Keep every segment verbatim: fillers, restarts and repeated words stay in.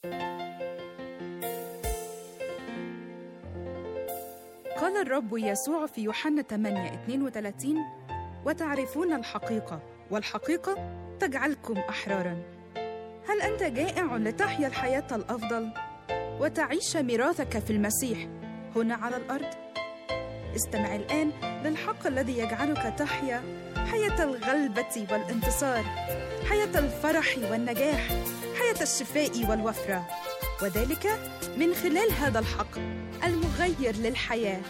قال الرب يسوع في يوحنا ثمانية اثنين وثلاثين: وتعرفون الحقيقة والحقيقة تجعلكم أحراراً. هل أنت جائع لتحيا الحياة الأفضل وتعيش ميراثك في المسيح هنا على الأرض؟ استمع الآن للحق الذي يجعلك تحيا حياة الغلبة والانتصار، حياة الفرح والنجاح، حياة الشفاء والوفرة، وذلك من خلال هذا الحق المغير للحياة.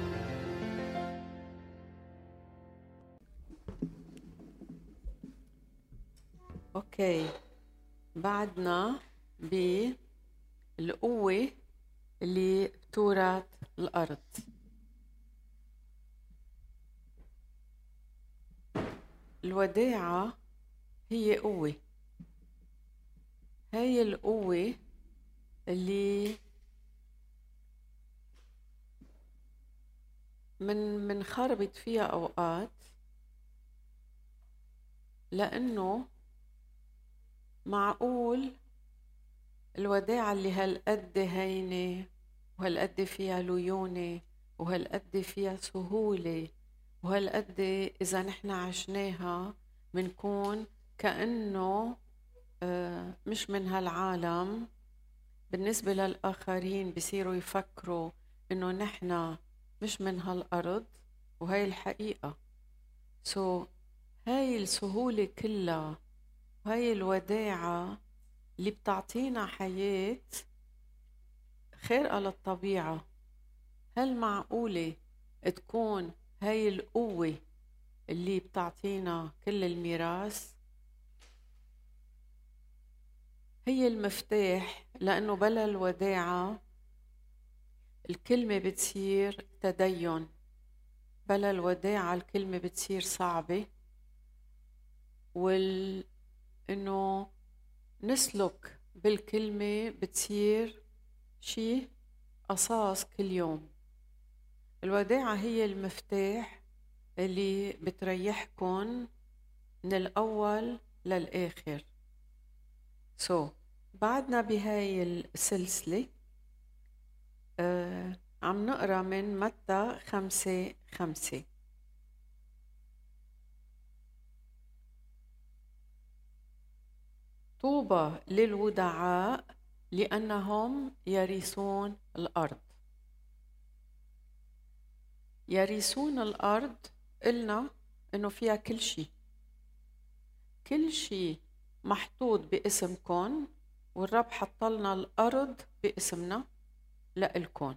أوكي، بعدنا بالقوة اللي بتورث الأرض. الوداعة هي قوة، هي القوة اللي من من خربت فيها أوقات، لأنه معقول الوداعة اللي هالقد هينة وهالقد فيها ليونة وهالقد فيها سهولة وهالقد إذا نحن عشناها منكون كأنه آه مش من هالعالم. بالنسبة للآخرين بيصيروا يفكروا إنه نحن مش من هالأرض، وهي الحقيقة. سو so, هاي السهولة كلها، هاي الوداعة اللي بتعطينا حياة خارقة للطبيعة، هل معقولة تكون هاي القوة اللي بتعطينا كل الميراث؟ هي المفتاح، لأنه بلا الوداعة الكلمة بتصير تدين، بلا الوداعة الكلمة بتصير صعبة، وال إنه نسلك بالكلمة بتصير شيء أساس كل يوم. الوداعة هي المفتاح اللي بتريحكن من الأول للآخر. سو so, بعدنا بهاي السلسلة آه عم نقرأ من متى خمسة خمسة. طوبى للودعاء لأنهم يرثون الأرض. يرثون الأرض قلنا إنه فيها كل شيء، كل شيء محطوط باسمكم، والرب حطلنا الأرض باسمنا لإلكم.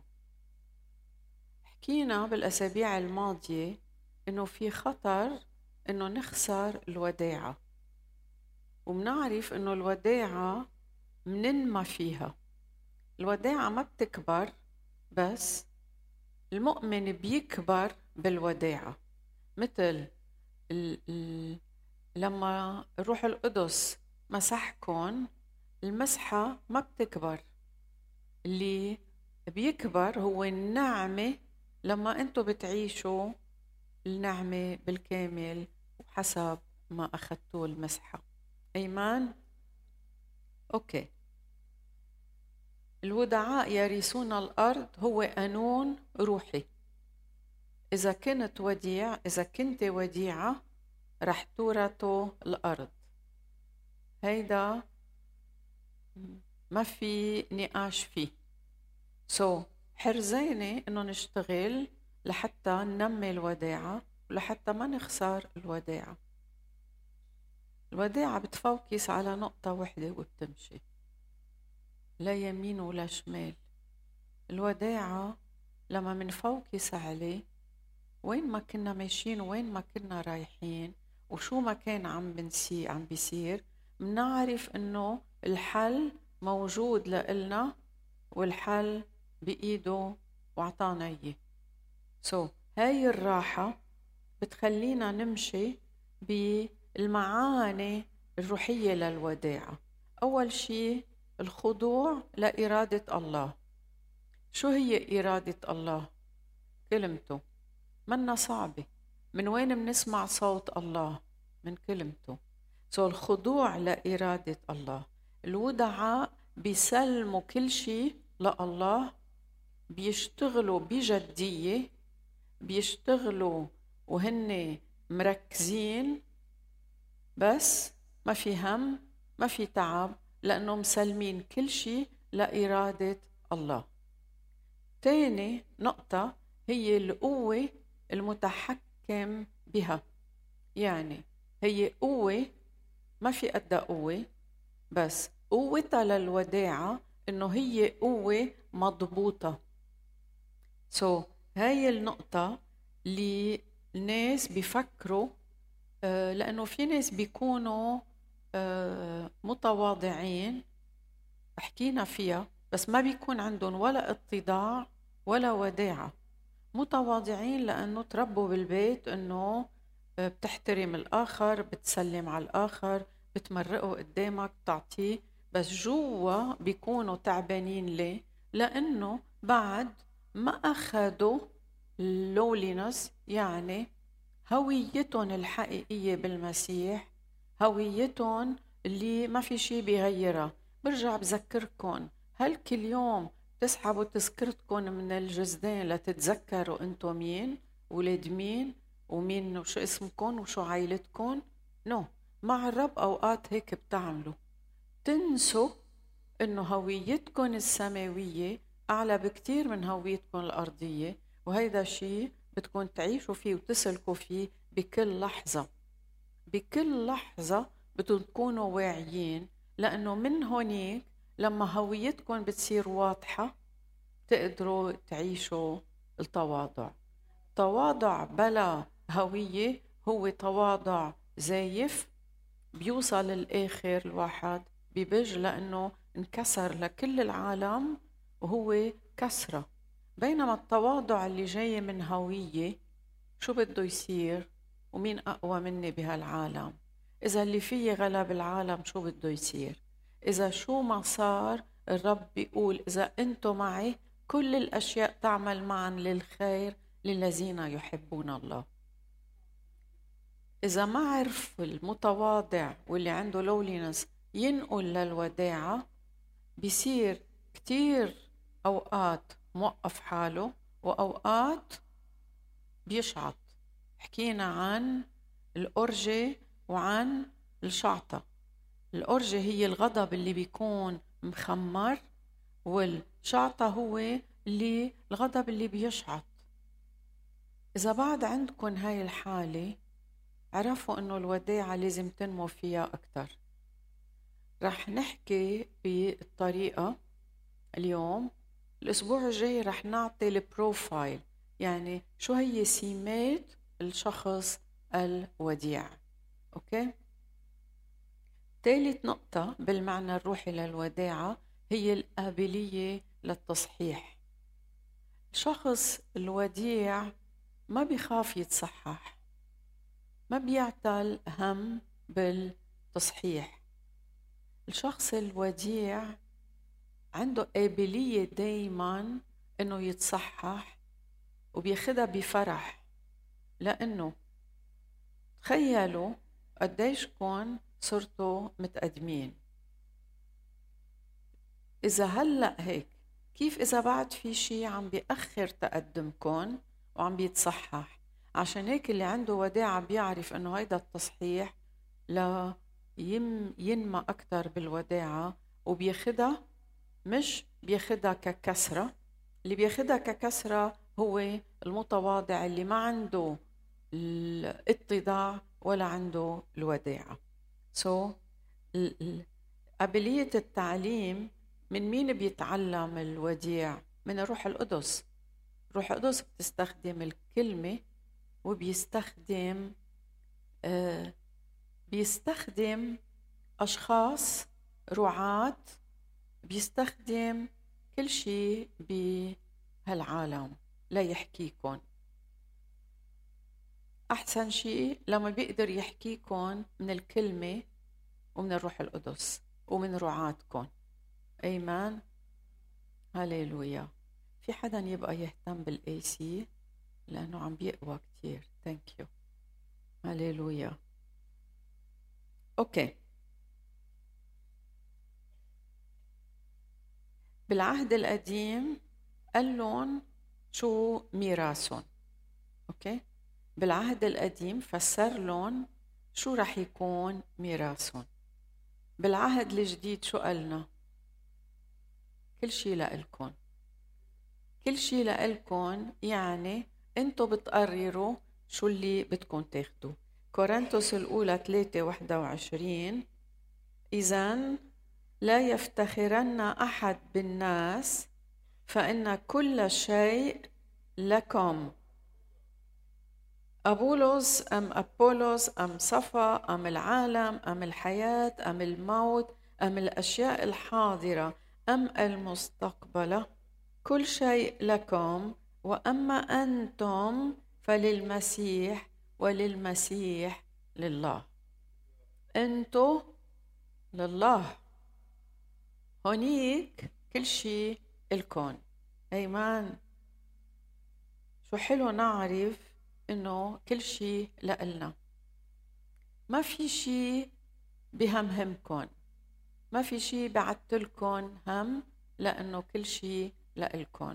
حكينا بالأسابيع الماضية إنه في خطر إنه نخسر الوداعة، ومنعرف إنه الوداعة مننمى فيها. الوداعة ما بتكبر، بس المؤمن بيكبر بالوداعة. مثل ال ال لما الروح القدس مسحكن، المسحة ما بتكبر، اللي بيكبر هو النعمة لما أنتوا بتعيشوا النعمة بالكامل وحسب ما أخذتوا المسحة. أيمان؟ أوكي. الودعاء يرثون الأرض هو قانون روحي. إذا كنت وديع، إذا كنت وديعة، رح تورثوا الأرض. هيدا ما في نقاش فيه. سو so, حرزيني إنه نشتغل لحتى ننمي الوداعة ولحتى ما نخسر الوداعة. الوداعة بتفوكس على نقطة واحدة وبتمشي، لا يمين ولا شمال. الوداعة لما منفوكس عليه، وين ما كنا ماشيين وين ما كنا رايحين وشو ما كان عم بنسي عم بيصير، منعرف إنه الحل موجود لإلنا، والحل بإيده وعطانا إياه. سو so, هاي الراحة بتخلينا نمشي بالمعاني الروحية للوداعة. أول شيء الخضوع لإرادة الله. شو هي إرادة الله؟ كلمته، منا صعبة. من وين بنسمع صوت الله؟ من كلمته. سو so, الخضوع لإرادة الله. الودعاء بيسلموا كل شيء لله، بيشتغلوا بجدية، بيشتغلوا وهن مركزين، بس ما في هم ما في تعب، لأنه مسلمين كل شيء لإرادة الله. تاني نقطة هي القوة المتحكم بها، يعني هي قوة ما في قدها قوة، بس قوتها للوداعة إنه هي قوة مضبوطة. سو so, هاي النقطة اللي الناس بيفكروا، آه لأنه في ناس بيكونوا آه متواضعين، حكينا فيها، بس ما بيكون عندهم ولا اتضاع ولا وداعة. متواضعين لأنه تربوا بالبيت إنه بتحترم الآخر، بتسلم على الآخر، بتمرقه قدامك، بتعطيه، بس جوا بيكونوا تعبانين. ليه؟ لأنه بعد ما أخذوا اللولينس، يعني هويتهم الحقيقية بالمسيح، هويتهم اللي ما في شي بيغيرها. برجع بذكركن، هل كل يوم تسحبوا تذكرتكن من الجزدان لتتذكروا انتو مين، ولاد مين، ومين وشو اسمكن وشو عائلتكن؟ نو no. مع الرب اوقات هيك بتعملوا، تنسوا انه هويتكن السماوية اعلى بكتير من هويتكن الارضية، وهيدا شيء بدكم تعيشوا فيه وتسلكوا فيه بكل لحظة. بكل لحظة بدكم تكونوا واعيين، لأنه من هونيك لما هويتكم بتصير واضحة تقدروا تعيشوا التواضع. تواضع بلا هوية هو تواضع زايف، بيوصل للآخر الواحد ببج، لأنه انكسر لكل العالم وهو كسرة. بينما التواضع اللي جاي من هوية، شو بده يصير؟ ومين أقوى مني بهالعالم؟ إذا اللي فيه غلب العالم شو بده يصير؟ إذا شو ما صار الرب بيقول إذا أنتم معي كل الأشياء تعمل معا للخير للذين يحبون الله. إذا ما عرف المتواضع واللي عنده لولينس ينقل للوداعة، بيصير كتير أوقات موقف حاله وأوقات بيشعط. حكينا عن الأرجة وعن الشعطة. الأرجة هي الغضب اللي بيكون مخمر، والشعطة هو اللي الغضب اللي بيشعط. إذا بعد عندكم هاي الحالة، عرفوا إنه الوداعة لازم تنمو فيها أكتر. رح نحكي بالطريقة اليوم. الأسبوع الجاي رح نعطي البروفايل، يعني شو هي سمات الشخص الوديع. أوكي؟ ثالث نقطة بالمعنى الروحي للوداعة هي القابلية للتصحيح. الشخص الوديع ما بيخاف يتصحح، ما بيعتل هم بالتصحيح. الشخص الوديع عنده قابلية دايما انه يتصحح، وبياخدها بفرح، لانه تخيلوا قديش كون صرتوا متقدمين. اذا هلأ هيك، كيف اذا بعد في شي عم بيأخر تقدمكم وعم بيتصحح؟ عشان هيك اللي عنده وداعة بيعرف انه هيدا التصحيح لا ينمى اكتر بالوداعة، وبياخدها مش بياخدها ككسرة. اللي بياخدها ككسرة هو المتواضع اللي ما عنده الاتضاع ولا عنده الوداعة. سو so, قابلية التعليم من مين بيتعلم الوديع؟ من الروح القدس. الروح القدس بتستخدم الكلمة، وبيستخدم آه بيستخدم أشخاص رعاة، بيستخدم كل شيء بهالعالم لا يحكيكم. أحسن شيء لما بيقدر يحكيكم من الكلمة ومن الروح القدس ومن رعاتكم. أيمان، هاليلويا. في حدا يبقى يهتم بالاي سي لأنه عم بيقوى كتير؟ ثانك يو. هاليلويا. أوكي، بالعهد القديم قال لهم شو ميراثهم. أوكي؟ بالعهد القديم فسر لهم شو رح يكون ميراثهم. بالعهد الجديد شو قالنا؟ كل شيء لإلكم، كل شيء لإلكم، يعني انتو بتقرروا شو اللي بدكم تاخدوا. كورنثوس الأولى ثلاثة واحدة وعشرين: إذن لا يفتخرن أحد بالناس فإن كل شيء لكم، أبولس أم أبولس أم صفا أم العالم أم الحياة أم الموت أم الأشياء الحاضرة أم المستقبلة، كل شيء لكم، وأما أنتم فللمسيح وللمسيح لله. أنتو لله، هونيك كل شيء الكون. أيمان، شو حلو نعرف إنه كل شيء لإلنا، ما في شيء بهمهمكن، ما في شيء بعتلكن هم، لأنه كل شيء لإلكن.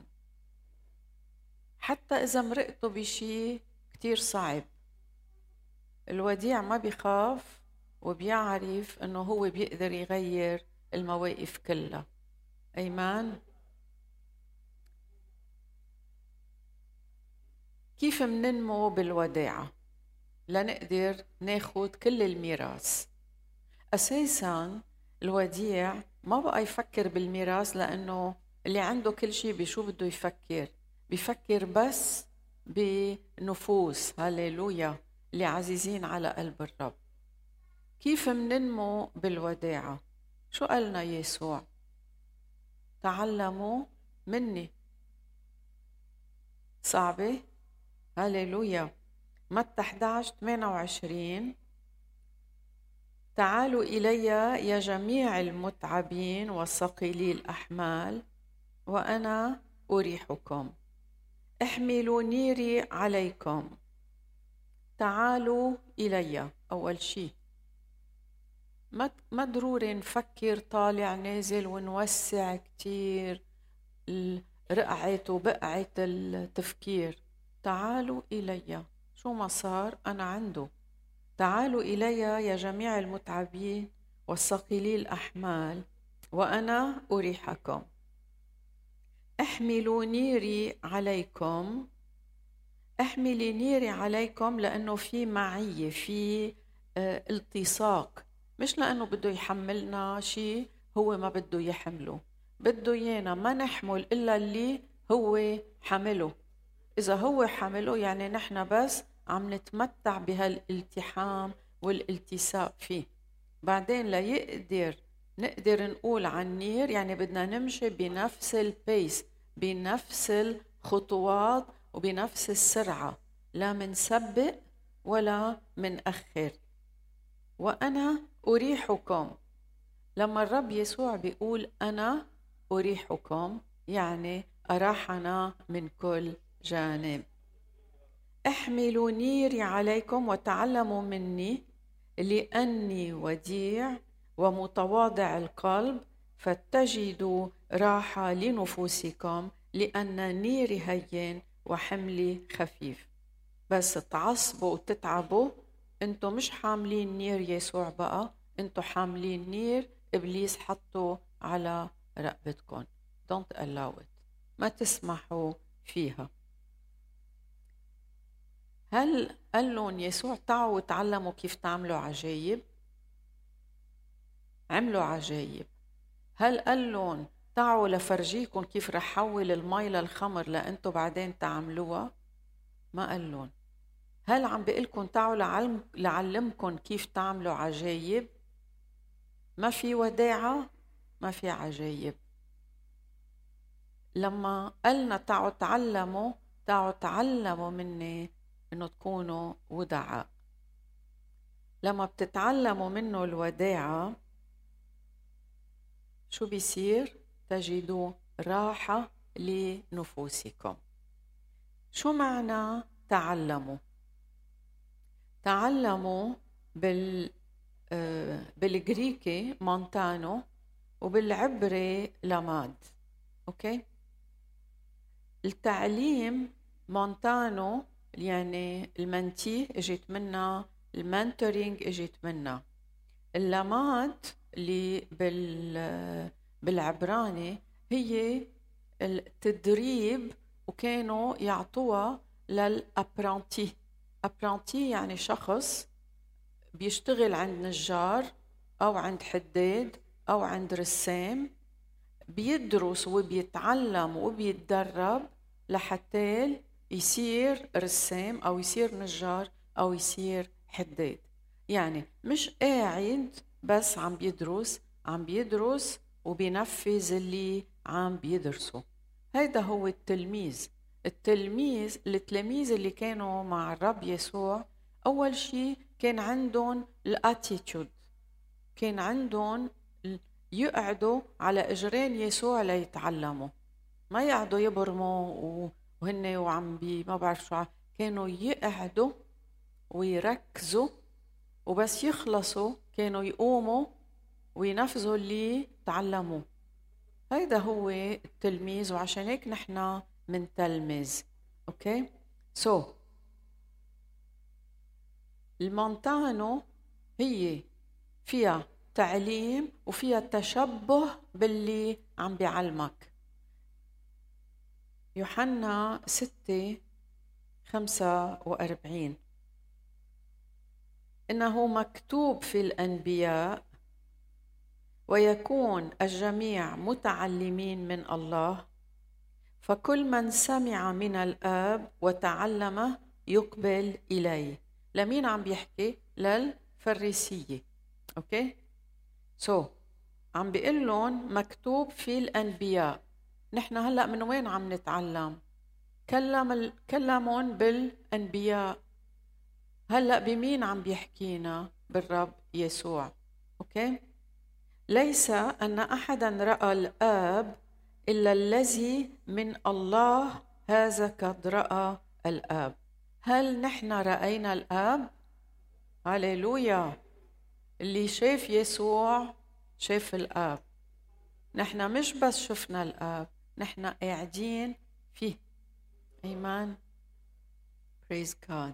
حتى إذا مرقتوا بشيء كتير صعب، الوديع ما بيخاف وبيعرف إنه هو بيقدر يغير المواقف كلها. أيمان، كيف مننمو بالوداعة لنقدر ناخد كل الميراث؟ أساساً الوديع ما بقى يفكر بالميراث، لأنه اللي عنده كل شيء بشو بده يفكر؟ بيفكر بس بنفوس هاليلويا اللي عزيزين على قلب الرب. كيف مننمو بالوداعة؟ شو قالنا يسوع؟ تعلموا مني. صعبة؟ هاليلويا. متى إحدى عشر ثمانية وعشرين: تعالوا إلي يا جميع المتعبين والثقيلي الأحمال وأنا أريحكم. احملوا نيري عليكم. تعالوا إلي. أول شيء ما ضروري نفكر طالع نازل ونوسع كتير رقعة وبقعة التفكير. تعالوا إلي، شو ما صار أنا عنده. تعالوا إلي يا جميع المتعبين والثقيلي الأحمال وأنا أريحكم. احملوا نيري عليكم. احملي نيري عليكم لأنه في معية، في اه التصاق، مش لأنه بده يحملنا شيء هو ما بده يحمله، بده يانا ما نحمل إلا اللي هو حمله. إذا هو حمله يعني نحن بس عم نتمتع بهالالتحام والالتساق فيه. بعدين لا يقدر نقدر نقول عن نير، يعني بدنا نمشي بنفس البيس، بنفس الخطوات وبنفس السرعة، لا منسبق ولا منأخر. وأنا أريحكم. لما الرب يسوع بيقول أنا أريحكم يعني أراحنا من كل جانب. احملوا نيري عليكم وتعلموا مني لأني وديع ومتواضع القلب فتجدوا راحة لنفوسكم، لأن نيري هين وحملي خفيف. بس تعصبوا وتتعبوا، انتوا مش حاملين نير يسوع بقى، انتوا حاملين نير إبليس حطوا على رقبتكم. Don't allow it. ما تسمحوا فيها. هل قال لهم يسوع تعالوا وتعلموا كيف تعملوا عجايب؟ عملوا عجايب. هل قال لهم تعالوا لفرجيكم كيف رح حول المي للخمر لأنتوا بعدين تعملوها؟ ما قال لهم. هل عم بيقلكم تعالوا لعلم لعلمكم كيف تعملوا عجايب؟ ما في وداعة، ما في عجايب. لما قالنا تعالوا تعلموا، تعالوا تعلموا مني إنه تكونوا ودعاء. لما بتتعلموا منه الوداعة شو بيصير؟ تجدوا راحة لنفوسكم. شو معنى تعلموا؟ تعلموا بال آه بالجريكي مونتانو وبالعبري لماد. أوكي. التعليم مونتانو يعني المنتي اجت منها، المنتورينج اجت منها. اللامات اللي بال بالعبراني هي التدريب، وكانوا يعطوها للأبرانتي. أبرانتي يعني شخص بيشتغل عند نجار أو عند حداد أو عند رسام، بيدرس وبيتعلم وبيتدرب لحتى يصير رسام أو يصير نجار أو يصير حداد. يعني مش قاعد بس عم بيدرس، عم بيدرس وبينفذ اللي عم بيدرسه. هيدا هو التلميذ. التلميذ التلاميذ اللي كانوا مع الرب يسوع أول شيء كان عندهم الاتيتيود، كان عندهم يقعدوا على إجرين يسوع ليتعلموا، ما يقعدوا يبرموا وهن وعم بي ما بعرف شو، كانوا يقعدوا ويركزوا، وبس يخلصوا كانوا يقوموا وينفذوا اللي تعلموه. هيدا هو التلميذ، وعشان هيك نحن منتلمذ. اوكي سو so, المونتانو هي فيها تعليم وفيها تشبه باللي عم بيعلمك. يوحنا ستة خمسة وأربعين إنه مكتوب في الأنبياء ويكون الجميع متعلمين من الله، فكل من سمع من الآب وتعلم يقبل إليه. لمين عم بيحكي؟ للفريسية. أوكي سو so, عم بيقول لهم مكتوب في الأنبياء. نحن هلأ من وين عم نتعلم؟ كلم كلمون بالأنبياء. هلأ بمين عم بيحكينا؟ بالرب يسوع. أوكي ليس أن أحدا رأى الآب إلا الذي من الله، هذا قد رأى الآب. هل نحن رأينا الآب؟ هاليلويا. اللي شاف يسوع شاف الآب. نحن مش بس شفنا الآب، نحن قاعدين فيه. إيمان. Praise God.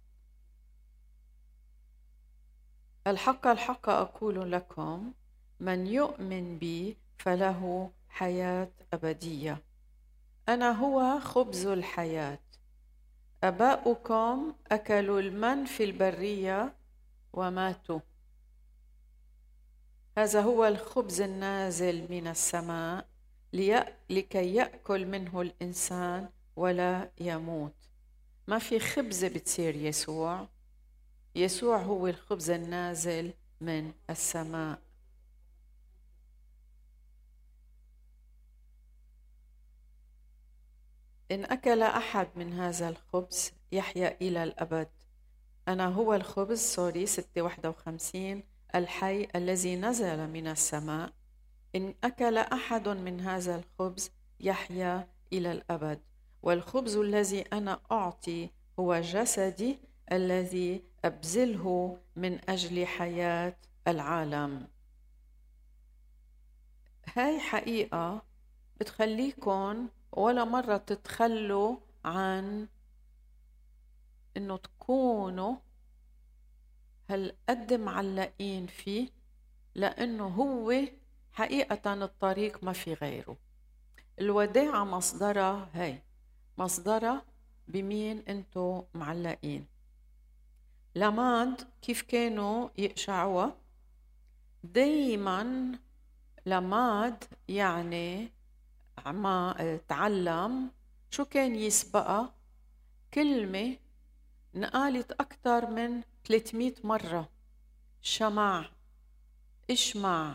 الحق الحق أقول لكم، من يؤمن بي فله حياة أبدية. أنا هو خبز الحياة. آباؤكم أكلوا المن في البرية وماتوا. هذا هو الخبز النازل من السماء لكي يأكل منه الإنسان ولا يموت. ما في خبز بتصير يسوع. يسوع هو الخبز النازل من السماء. إن أكل أحد من هذا الخبز يحيا إلى الأبد. أنا هو الخبز سوري ستة واحد وخمسين الحي الذي نزل من السماء. إن أكل أحد من هذا الخبز يحيا إلى الأبد، والخبز الذي أنا أعطي هو جسدي الذي أبذله من أجل حياة العالم. هاي حقيقة بتخليكم ولا مرة تتخلوا عن إنه تكونوا هالقد معلقين فيه، لأنه هو حقيقة الطريق ما في غيره. الوداعة مصدرها هاي، مصدرها بمين انتو معلقين. لماد كيف كانوا يقشعوها؟ دايما لماد يعني عما تعلم شو كان يسبقها؟ كلمة نقالت أكثر من ثلاثمية مرة. شمع، اشمع،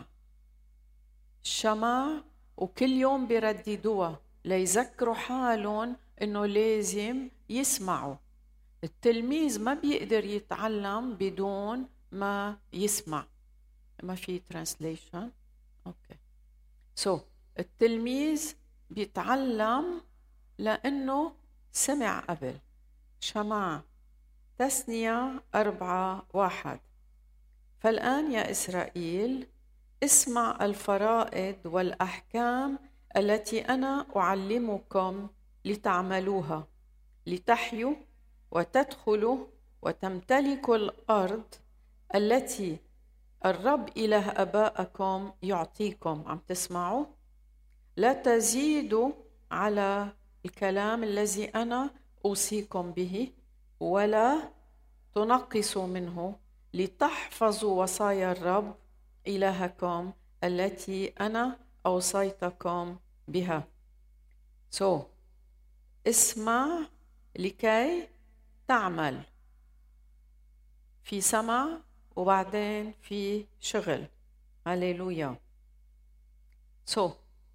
شمع، وكل يوم بيرددوها ليذكروا حالهم إنه لازم يسمعوا. التلميذ ما بيقدر يتعلم بدون ما يسمع. ما في translation. اوكي سو so, التلميذ بيتعلم لأنه سمع قبل. شمع. تثنية أربعة واحد. فالآن يا إسرائيل اسمع الفرائض والأحكام التي أنا أعلمكم لتعملوها لتحيوا وتدخلوا وتمتلكوا الأرض التي الرب إله آبائكم يعطيكم. عم تسمعوا؟ لا تزيدوا على الكلام الذي أنا أوصيكم به ولا تنقصوا منه لتحفظوا وصايا الرب إلهكم التي أنا أوصيتكم بها. so اسمع لكي تعمل. في سمع وبعدين في شغل. هاليلويا. so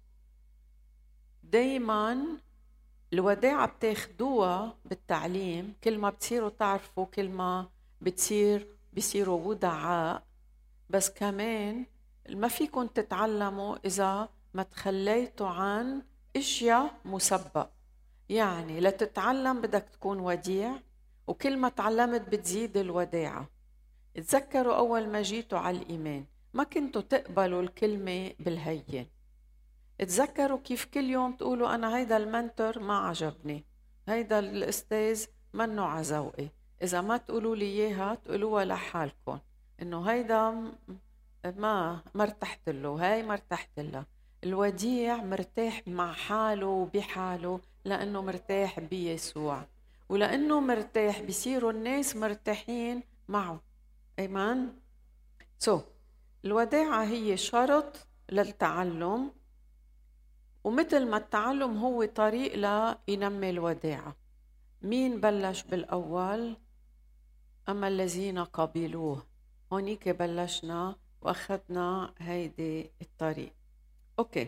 دايما الوداعة بتاخدوها بالتعليم. كل ما بتصيروا تعرفوا كل ما بتصير بيصيروا ودعاء. بس كمان ما فيكم تتعلموا إذا ما تخليتوا عن اشياء مسبق. يعني لتتعلم بدك تكون وديع، وكل ما تعلمت بتزيد الوداعة. اتذكروا أول ما جيتوا على الإيمان ما كنتوا تقبلوا الكلمة بالهين. اتذكروا كيف كل يوم تقولوا أنا هيدا المنتور ما عجبني، هيدا الأستاذ منه عزوقي. إذا ما تقولوا لي إياها تقولوها لحالكم إنه هيدا ما مرتحت له، هاي مرتحت له. الوديع مرتاح مع حاله وبحاله لأنه مرتاح بيسوع، ولأنه مرتاح بيصيروا الناس مرتاحين معه. أيمان. سو so, الوداعة هي شرط للتعلم، ومثل ما التعلم هو طريق لينمي الوداعة. مين بلش بالأول؟ أما الذين قبلوه. هونيك بلشنا وأخذنا هيدي الطريق. أوكي.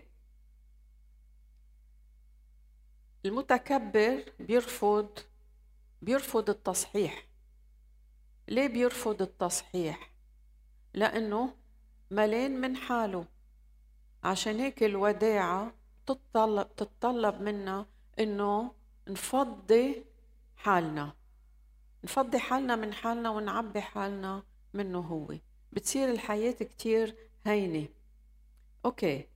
المتكبر بيرفض بيرفض التصحيح. ليه بيرفض التصحيح؟ لأنه ملين من حاله. عشان هيك الوداعة تتطلب, تتطلب منا إنه نفضي حالنا نفضي حالنا من حالنا ونعبي حالنا منه هو. بتصير الحياة كتير هينة. أوكي.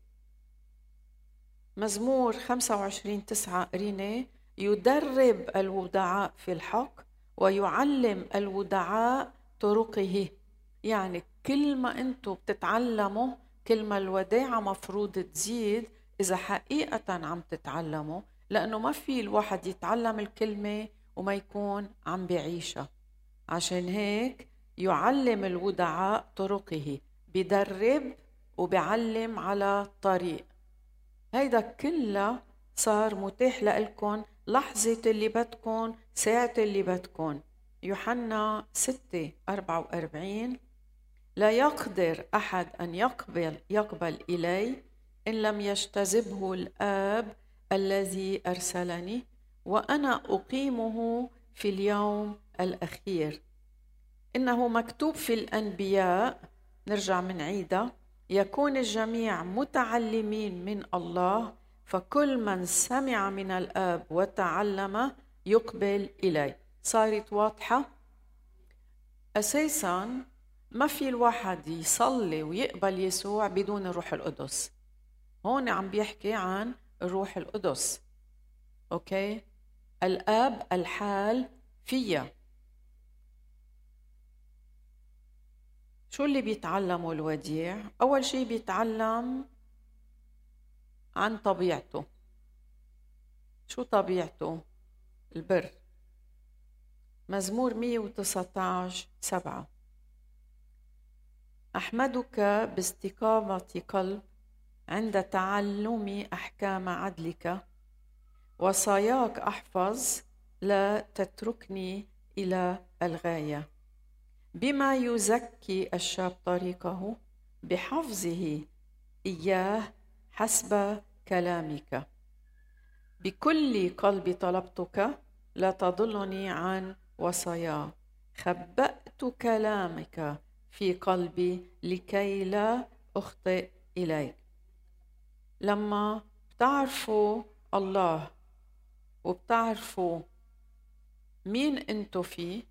مزمور خمسة وعشرين تسعة قرينة: يدرب الودعاء في الحق ويعلم الودعاء طرقه. يعني كل ما أنتوا بتتعلموا كل ما الوداعة مفروض تزيد إذا حقيقة عم تتعلموا، لأنه ما في الواحد يتعلم الكلمة وما يكون عم بيعيشها. عشان هيك يعلم الودعاء طرقه، بيدرب وبيعلم على طريق. هيدا كله صار متاح لكم لحظة اللي بدكم، ساعة اللي بدكم. يوحنا ستة أربعة وأربعين: لا يقدر أحد أن يقبل, يقبل إلي إن لم يجتذبه الآب الذي أرسلني، وأنا أقيمه في اليوم الأخير. إنه مكتوب في الأنبياء، نرجع من عيدة: يكون الجميع متعلمين من الله، فكل من سمع من الآب وتعلم يقبل إلي. صارت واضحة؟ أساساً ما في الواحد يصلي ويقبل يسوع بدون الروح القدس. هون عم بيحكي عن الروح القدس. أوكي؟ الآب الحال فيا. شو اللي بيتعلموا الوديع؟ أول شيء بيتعلم عن طبيعته. شو طبيعته؟ البر. مزمور مية وتسعة عشر سبعة: أحمدك باستقامة قلب عند تعلم أحكام عدلك، وصاياك أحفظ لا تتركني إلى الغاية. بما يزكي الشاب طريقه بحفظه إياه حسب كلامك. بكل قلبي طلبتك لا تضلني عن وصاياك. خبأت كلامك في قلبي لكي لا أخطئ إليك. لما بتعرفوا الله وبتعرفوا مين أنتوا فيه،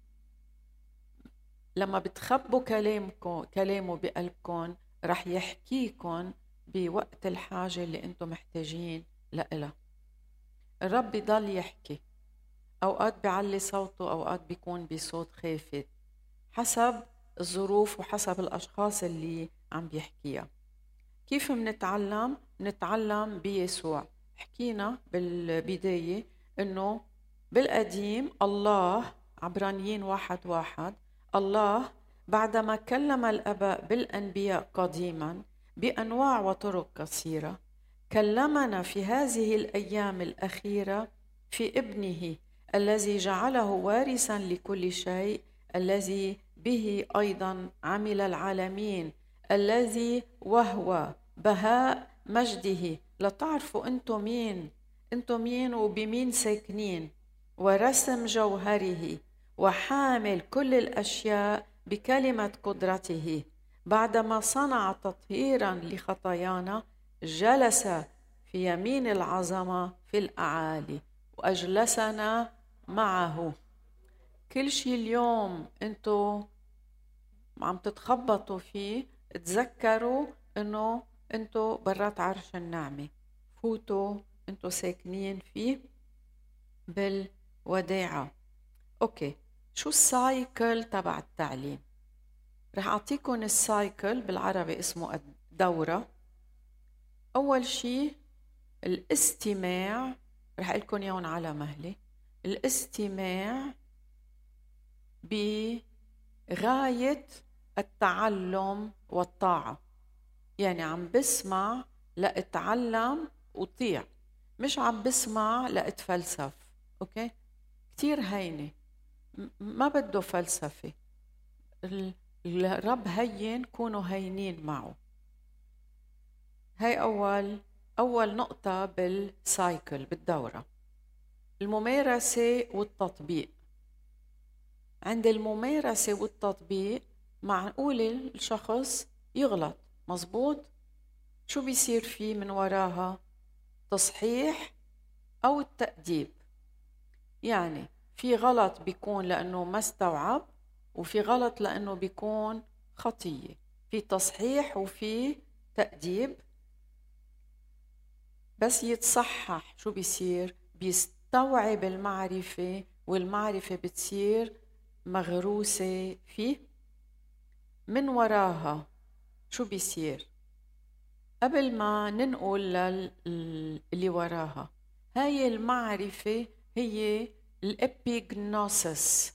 لما بتخبوا كلامكم كلامه بقلبكم رح يحكيكم بوقت الحاجة اللي انتم محتاجين لإلها. الرب بيضل يحكي، أوقات بيعلي صوته، أوقات بيكون بصوت خافت، حسب الظروف وحسب الأشخاص اللي عم بيحكيها. كيف منتعلم؟ نتعلم بيسوع. حكينا بالبداية إنه بالقديم الله، عبرانيين واحد واحد، الله بعدما كلم الآباء بالأنبياء قديما بأنواع وطرق كثيرة، كلمنا في هذه الأيام الأخيرة في ابنه الذي جعله وارثا لكل شيء، الذي به أيضا عمل العالمين، الذي وهو بهاء مجده. لتعرفوا أنتم مين، أنتم مين وبمين ساكنين، ورسم جوهره، وحامل كل الأشياء بكلمة قدرته. بعدما صنع تطهيرا لخطايانا جلس في يمين العظمة في الأعالي وأجلسنا معه. كل شيء اليوم أنتم عم تتخبطوا فيه، تذكروا أنه أنتم برات عرش النعمة، فوتوا أنتم ساكنين فيه بالوداعة. أوكي، شو السايكل تبع التعليم؟ رح أعطيكم السايكل بالعربي اسمه الدورة. أول شيء الاستماع، رح أقول لكم يون على مهلي. الاستماع بغاية التعلم والطاعة، يعني عم بسمع لأتعلم وطيع، مش عم بسمع لأتفلسف. أوكي، كتير هينة، ما بده فلسفة. الرب هين، كونوا هينين معه. هاي أول أول نقطة بالسايكل، بالدورة. الممارسة والتطبيق. عند الممارسة والتطبيق معقول الشخص يغلط، مزبوط؟ شو بيصير فيه من وراها؟ تصحيح أو التأديب. يعني في غلط بيكون لأنه ما استوعب، وفي غلط لأنه بيكون خطية. في تصحيح وفي تأديب. بس يتصحح شو بيصير؟ بيستوعب المعرفة، والمعرفة بتصير مغروسة فيه. من وراها شو بيصير؟ قبل ما ننقل للي وراها، هاي المعرفة هي الإبيغنوسس،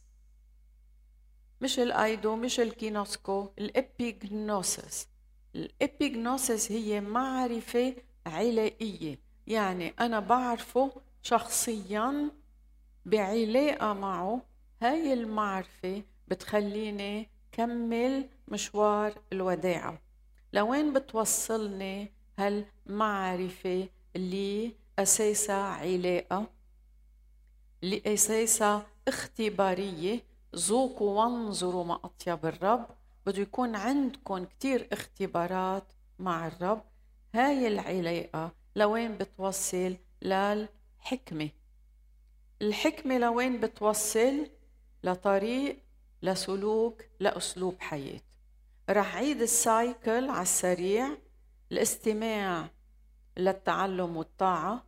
مش الأيدو، مش الكينوسكو، الإبيغنوسس. الإبيغنوسس هي معرفة علائية، يعني أنا بعرفه شخصياً بعلاقة معه. هاي المعرفة بتخليني كمل مشوار الوداعة. لوين بتوصلني هالمعرفة اللي أساسها علاقة، اللي أساسها اختبارية؟ ذوقوا وانظروا ما أطيب الرب. بده يكون عندكم كتير اختبارات مع الرب. هاي العلاقة لوين بتوصل؟ للحكمة. الحكمة لوين بتوصل؟ لطريق، لسلوك، لأسلوب حياة. رح عيد السايكل على السريع. الاستماع للتعلم والطاعة،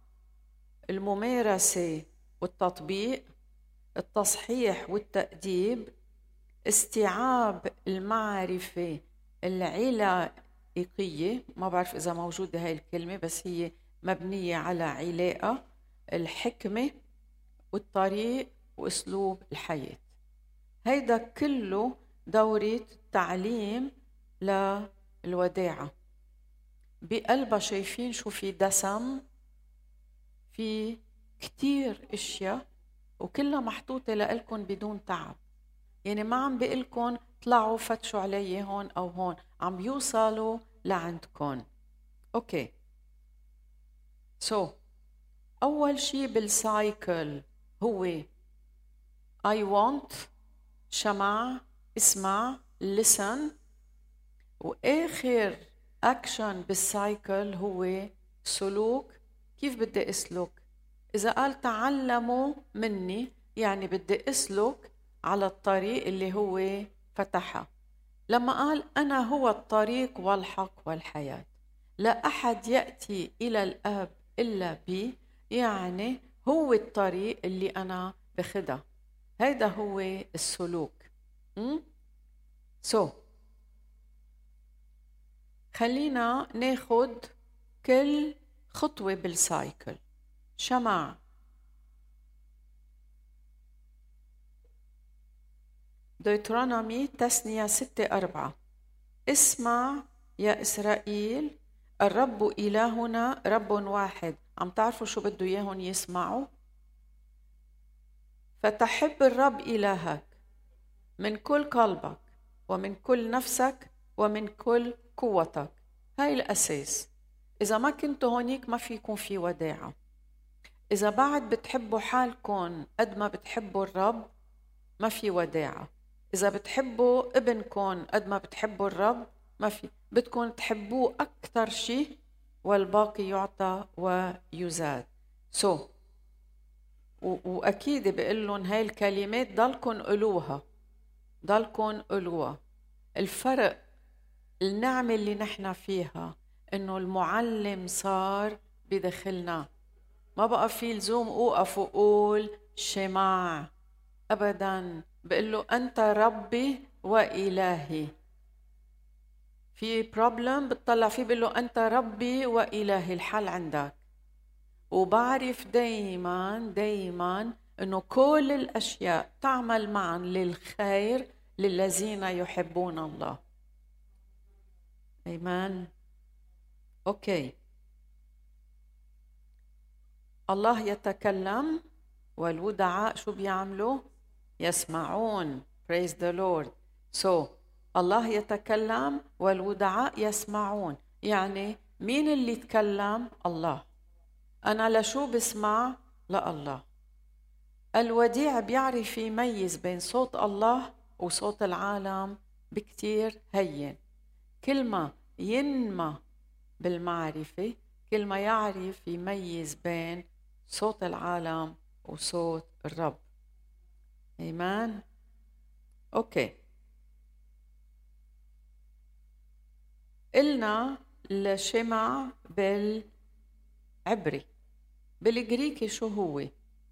الممارسة والتطبيق، التصحيح والتأديب، استيعاب المعرفة العلائقية، ما بعرف إذا موجودة هاي الكلمة بس هي مبنية على علاقة، الحكمة والطريق وأسلوب الحياة. هيدا كله دورة تعليم للوداعة. بقلبها شايفين شو في دسم، في كتير اشياء، وكلها محطوطة لإلكن بدون تعب. يعني ما عم بقلكن طلعوا فتشوا علي هون أو هون، عم بيوصلوا لعندكن. أوكي، سو so, أول شي بالسايكل هو I want، شمع، اسمع، listen. وآخر أكشن بالسايكل هو سلوك. كيف بدي أسلك؟ إذا قال تعلموا مني، يعني بدي أسلك على الطريق اللي هو فتحها. لما قال أنا هو الطريق والحق والحياة، لا أحد يأتي إلى الآب إلا بي، يعني هو الطريق اللي أنا بخدها، هيدا هو السلوك. سو so, خلينا ناخد كل خطوة بالسايكل. شمع دويترونومي تثنية ستة أربعة: اسمع يا إسرائيل، الرب إلهنا رب واحد. عم تعرفوا شو بده إياهم يسمعوا؟ فتحب الرب إلهك من كل قلبك ومن كل نفسك ومن كل قوتك. هاي الأساس. إذا ما كنتوا هونيك ما في يكون في وداعة. إذا بعد بتحبوا حالكم قد ما بتحبوا الرب ما في وداعة. إذا بتحبوا ابنكم قد ما بتحبوا الرب ما في، بدكم تحبوه أكثر شيء والباقي يعطى ويزاد. سو so, وأكيد بقول لهم هاي الكلمات ضلكن قلوها، ضلكن قلوها. الفرق النعمة اللي نحن فيها إنه المعلم صار بداخلنا، ما بقى في لزوم أوقف وقول شمع أبداً، بقول له أنت ربي وإلهي. في بروبلم بتطلع فيه بقول له أنت ربي وإلهي، الحل عندك. وبعرف دايماً دايماً إنه كل الأشياء تعمل معاً للخير للذين يحبون الله. آمين. أوكي. الله يتكلم والودعاء شو بيعملوا؟ يسمعون. Praise the Lord. So الله يتكلم والودعاء يسمعون. يعني مين اللي يتكلم؟ الله. أنا لشو بسمع؟ لا الله. الوديع بيعرف يميز بين صوت الله وصوت العالم بكتير هين. كل ما ينمى بالمعرفة كل ما يعرف يميز بين صوت العالم وصوت الرب. إيمان. أوكي. قلنا الشمع بالعبري. بالجريكي شو هو؟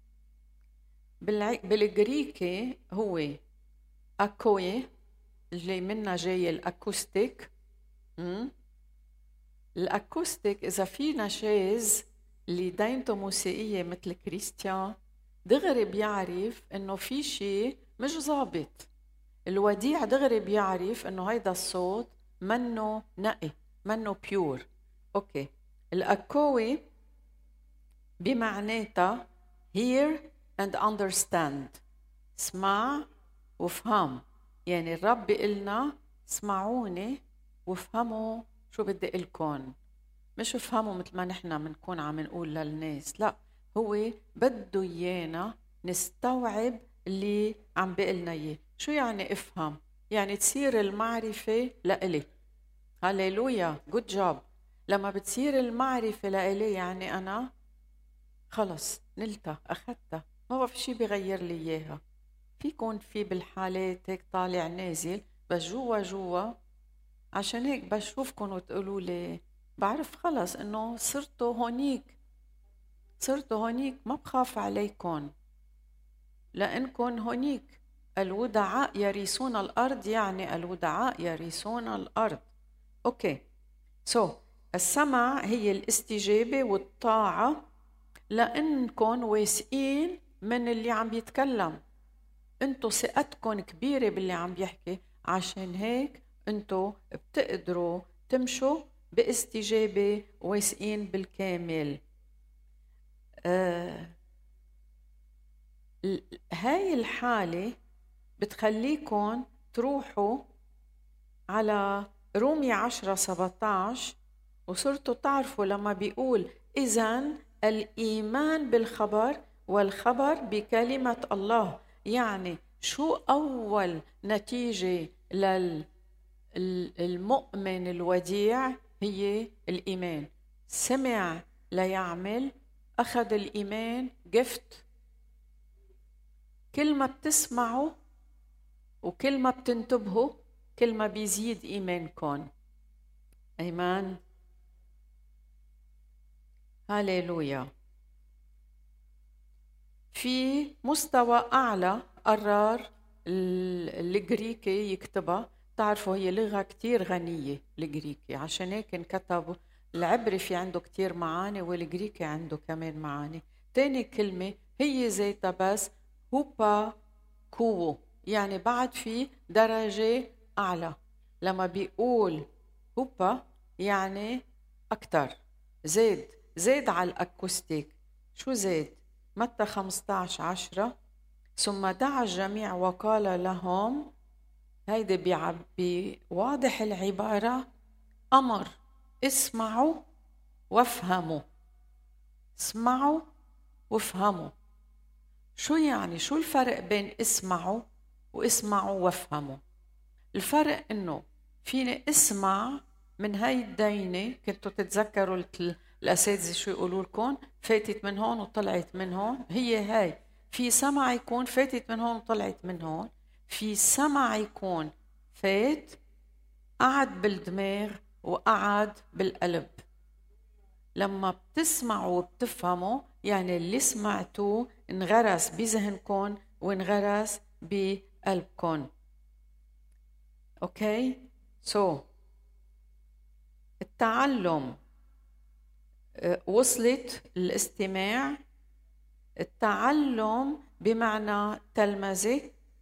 بالجريكي هو أكوي، اللي منها جاي الأكوستيك. م? الأكوستيك إذا في نشاز اللي دينته موسيقية مثل كريستيان دغري بيعرف إنه في شيء مش ظابط. الوديع دغري بيعرف إنه هيدا الصوت منه نقي، منه بيور. أوكي. الأكوي بمعناتها hear and understand، اسمع وفهم. يعني الرب قلنا اسمعوني وفهموا شو بدي قلكن، مش افهموا مثل ما نحن بنكون عم نقول للناس، لا، هو بده ايانا نستوعب اللي عم بيقلنا اياه. شو يعني افهم؟ يعني تصير المعرفة لإلي. هاليلويا، جود جوب. لما بتصير المعرفة لإلي يعني أنا خلص نلتها أخذتها، ما بقى في شي بيغير لي إياها. في يكون في بالحالات هيك طالع نازل، بس جوا جوا عشان هيك بشوفكم وتقولوا لي بعرف خلص إنه صرتوا هونيك، صرتوا هونيك، ما بخاف عليكم لأنكم هونيك. الودعاء يرثون الأرض، يعني الودعاء يرثون الأرض. أوكي. سو so, السمع هي الاستجابة والطاعة لأنكم واثقين من اللي عم بيتكلم. انتو ثقتكم كبيرة باللي عم بيحكي، عشان هيك انتو بتقدروا تمشوا باستجابة واثقين بالكامل. آه هاي الحالة بتخليكم تروحوا على رومية عشرة سبعتاشر وصرتوا تعرفوا لما بيقول إذن الإيمان بالخبر والخبر بكلمة الله. يعني شو أول نتيجة للمؤمن الوديع؟ هي الإيمان. سمع ليعمل، أخذ الإيمان جفت. كل ما بتسمعوا وكل ما بتنتبهوا كل ما بيزيد إيمانكم. أيمان. هاليلويا. في مستوى أعلى قرر الجريكي يكتبها. تعرفوا هي لغة كتير غنية الجريكي، عشان هيك انكتبوا. العبري في عنده كتير معاني والجريكي عنده كمان معاني. تاني كلمة هي زيتها بس هوبا كوو، يعني بعد في درجة أعلى. لما بيقول هوبا يعني أكتر، زيد زيد على الأكوستيك. شو زيد؟ متى خمسة عشر عشرة، ثم دعا الجميع وقال لهم. هيدا بيعبي واضح العبارة، أمر اسمعوا وافهموا. اسمعوا وافهموا. شو يعني؟ شو الفرق بين اسمعوا واسمعوا وافهموا؟ الفرق انه فيني اسمع من هاي الدينة. كنتوا تتذكروا الأساتذة شو يقولوا لكم؟ فاتت من هون وطلعت من هون. هي هاي في سمع يكون فاتت من هون وطلعت من هون، في سمع يكون فات قعد بالدماغ وقعد بالقلب. لما بتسمعوا وبتفهموا يعني اللي سمعتوه انغرس بذهنكم وانغرس بقلبكم. اوكي سو so, التعلم وصلت الاستماع. التعلم بمعنى تلمذة.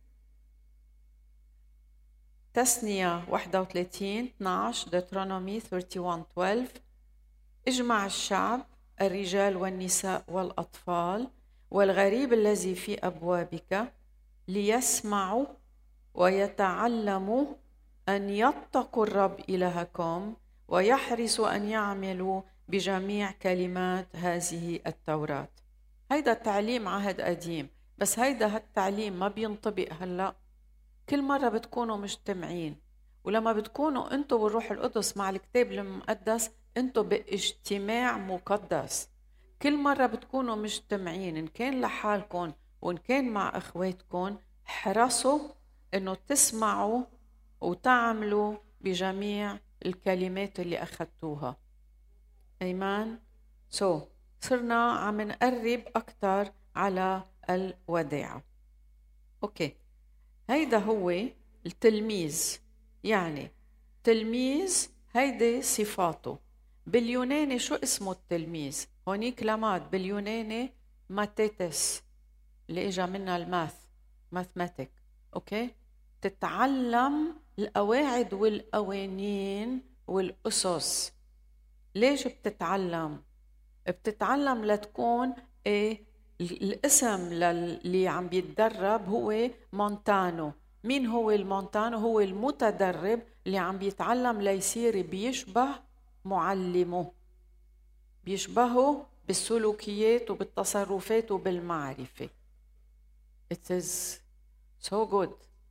تثنية واحد وثلاثين اثناشر، ديترونومي واحد وثلاثين اثناشر. اجمع الشعب الرجال والنساء والأطفال والغريب الذي في أبوابك ليسمعوا ويتعلموا أن يتقوا الرب إلهكم ويحرصوا أن يعملوا بجميع كلمات هذه التوراة. هيدا التعليم عهد قديم، بس هيدا هالتعليم ما بينطبق هلأ. كل مرة بتكونوا مجتمعين، ولما بتكونوا أنتوا والروح القدس مع الكتاب المقدس أنتوا باجتماع مقدس. كل مرة بتكونوا مجتمعين، إن كان لحالكم وإن كان مع أخواتكم، حرصوا أنه تسمعوا وتعملوا بجميع الكلمات اللي أخذتوها. أيمان. سو so, صرنا عم نقرب أكتر على الوداعة. أوكي، هيدا هو التلميذ. يعني تلميذ هيدا صفاته. باليوناني شو اسمه التلميذ؟ هونيك لماد باليوناني ماتيتس، اللي اجا منها الماث، ماثماتيك. اوكي، تتعلم القواعد والقوانين والأسس. ليش بتتعلم؟ بتتعلم لتكون ايه؟ الاسم اللي عم بيتدرب هو مونتانو. مين هو المونتانو؟ هو المتدرب اللي عم بيتعلم ليصير بيشبه معلمه، بيشبهه بالسلوكيات وبالتصرفات وبالمعرفة. It is so good.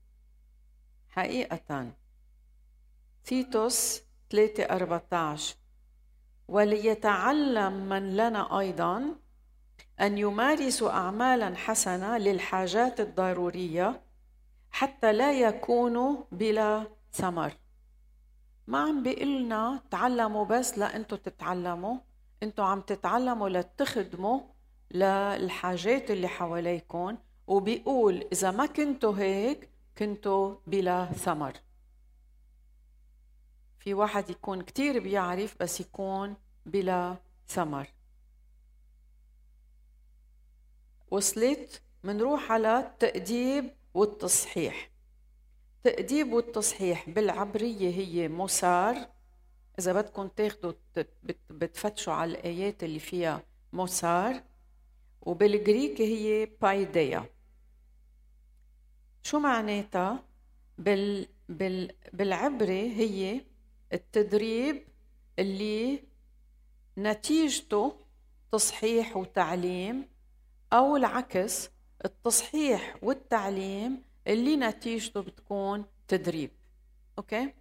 حقيقة تيتوس ثلاثة أربعة عشر، وليتعلم من لنا أيضا أن يمارسوا أعمالا حسنة للحاجات الضرورية حتى لا يكونوا بلا ثمر. ما عم بيقلنا تعلموا بس لأنتوا تتعلموا، انتوا عم تتعلموا لتخدموا للحاجات اللي حواليكم، وبيقول إذا ما كنتوا هيك كنتوا بلا ثمر. في واحد يكون كتير بيعرف بس يكون بلا ثمر. وصلت؟ منروح على التأديب والتصحيح. تأديب والتصحيح بالعبرية هي مسار. إذا بدكم تاخدوا بتفتشوا على الآيات اللي فيها مسار. وبالجريكي هي بايديا. شو معناتها؟ بال بال بالعبري هي التدريب اللي نتيجته تصحيح وتعليم، أو العكس التصحيح والتعليم اللي نتيجته بتكون تدريب. أوكي؟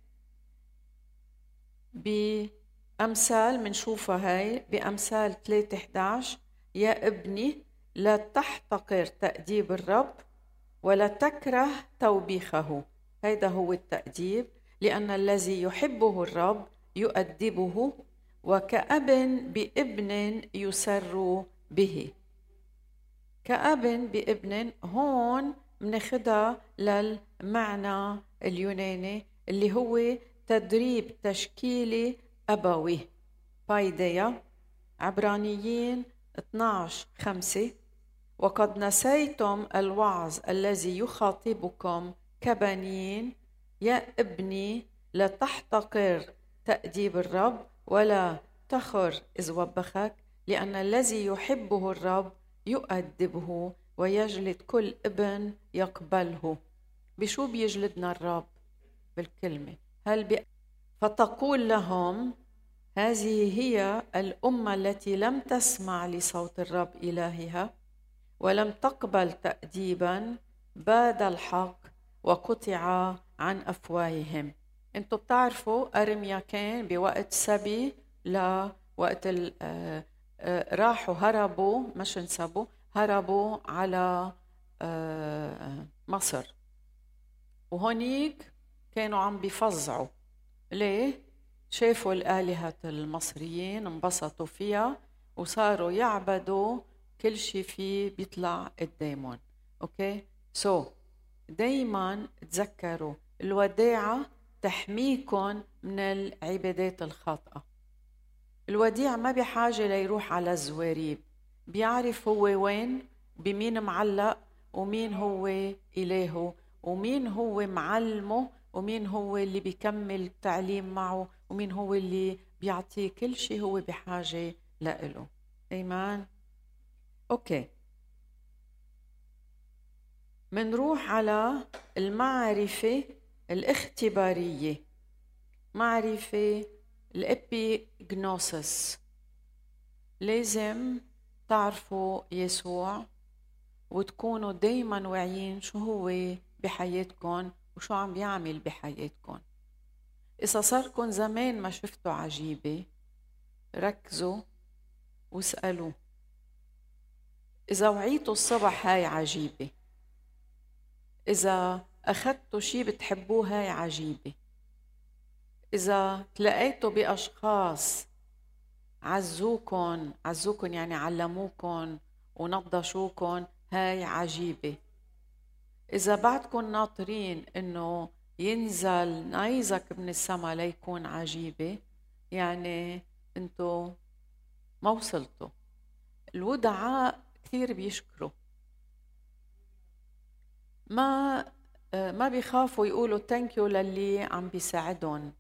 بأمثال منشوفها هاي بأمثال ثلاثة أحد عشر، يا ابني لا تحتقر تأديب الرب ولا تكره توبيخه. هذا هو التأديب، لأن الذي يحبه الرب يؤدبه وكأب بابن يسر به. كأب بابن هون مناخدها للمعنى اليوناني اللي هو تدريب تشكيلي أبوي. بايديا، عبرانيين اثناشر خمسة: وقد نسيتم الوعظ الذي يخاطبكم كبنين، يا ابني لا تحتقر تأديب الرب ولا تخر إذ وبخك، لأن الذي يحبه الرب يؤدبه ويجلد كل ابن يقبله. بشو بيجلدنا الرب؟ بالكلمة. هل بي... فتقول لهم: هذه هي الأمة التي لم تسمع لصوت الرب إلهها ولم تقبل تأديبا، باد الحق وقطع عن أفواههم. انتوا بتعرفوا أرميا كان بوقت سبي، لا وقت راحوا هربوا، مش انسبوا، هربوا على مصر، وهونيك كانوا عم بيفزعوا. ليه؟ شافوا الآلهة المصريين انبسطوا فيها وصاروا يعبدوا كل شيء فيه بيطلع قدامهم. اوكي سو so, دايما تذكروا الوداعة تحميكم من العبادات الخاطئة. الوديع ما بحاجة ليروح على الزواريب، بيعرف هو وين، بمين معلق، ومين هو إلهه، ومين هو معلمه، ومين هو اللي بيكمل التعليم معه، ومين هو اللي بيعطيه كل شيء هو بحاجة لإله. إيمان. أوكي، منروح على المعرفة الاختبارية، معرفة الإبيغنوسس. لازم تعرفوا يسوع وتكونوا دايما واعيين شو هو بحياتكم وشو عم بيعمل بحياتكم. إذا صاركم زمان ما شفتوا عجيبة، ركزوا واسألوا. إذا وعيتوا الصبح هاي عجيبة، إذا أخذتوا شي بتحبوه هاي عجيبة، إذا تلاقيتوا بأشخاص عزوكن، عزوكن يعني علموكن ونضشوكن، هاي عجيبة. إذا بعدكن ناطرين إنه ينزل نيزك من السما ليكون عجيبة، يعني انتو ما وصلتوا. الودعاء كثير بيشكروا، ما ما بيخافوا يقولوا thank you للي عم بيساعدهم.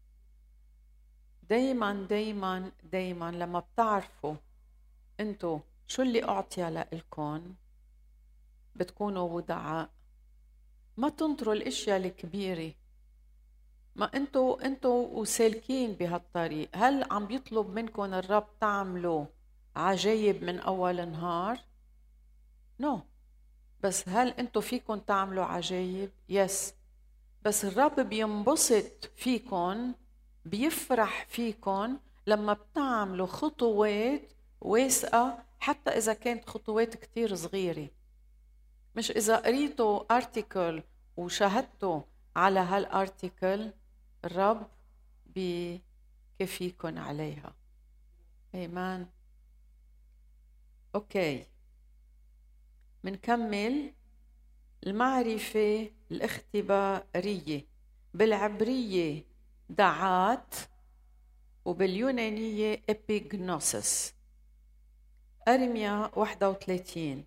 دايما دايما دايما لما بتعرفوا انتو شو اللي أعطي لإلكن بتكونوا ودعاء. ما تنطروا الاشياء الكبيره. ما انتو انتو وسالكين بهالطريق. هل عم بيطلب منكم الرب تعملوا عجايب من اول نهار؟ نو no. بس هل انتو فيكم تعملوا عجايب؟ يس. بس الرب بينبسط فيكم، بيفرح فيكم لما بتعملوا خطوات واثقه، حتى اذا كانت خطوات كتير صغيره. مش إذا قريتوا أرتيكل وشاهدتوا على هالأرتيكل الرب بكفيكن عليها. إيمان. أوكي، منكمل المعرفة الاختبارية. بالعبرية دعات وباليونانية إبيغنوسس. أرميا واحد وثلاثين،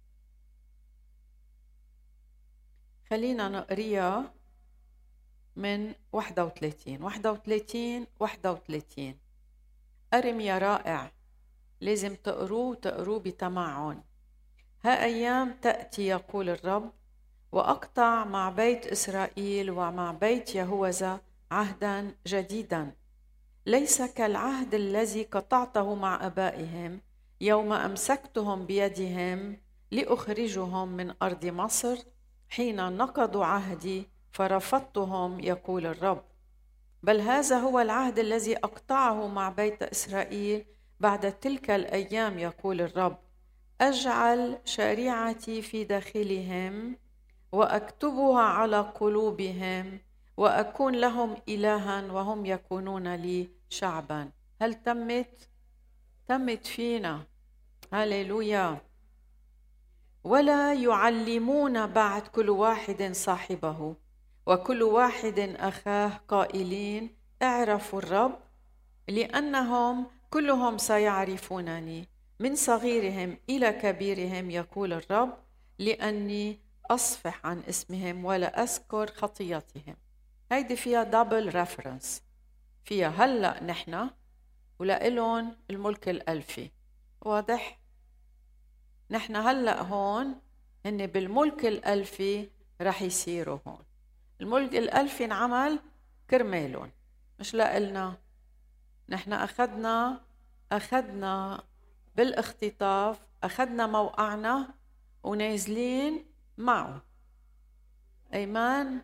خلينا نقريها من واحد وثلاثين واحد وثلاثين واحد وثلاثين. أرميا رائع، لازم تقروه تقروه بتمعن. ها أيام تأتي يقول الرب، وأقطع مع بيت إسرائيل ومع بيت يهوذا عهدا جديدا، ليس كالعهد الذي قطعته مع آبائهم يوم أمسكتهم بيدهم لأخرجهم من أرض مصر، حين نقضوا عهدي فرفضتهم يقول الرب. بل هذا هو العهد الذي أقطعه مع بيت إسرائيل بعد تلك الأيام يقول الرب، أجعل شريعتي في داخلهم وأكتبها على قلوبهم وأكون لهم إلها وهم يكونون لي شعبا. هل تمت؟ تمت فينا. هاليلويا. ولا يعلمون بعد كل واحد صاحبه وكل واحد أخاه قائلين اعرفوا الرب، لأنهم كلهم سيعرفونني من صغيرهم إلى كبيرهم، يقول الرب، لأني أصفح عن اسمهم ولا أذكر خطيتهم. هيدي فيها دبل ريفرنس، فيها هلأ نحن ولإلهم الملك الألفي. واضح؟ نحن هلأ هون، هن بالملك الألفي رح يصيروا هون. الملك الألفي انعمل كرمالهم مش لإلنا. نحن أخذنا أخذنا بالاختطاف، أخذنا موقعنا ونازلين معه. أيمان؟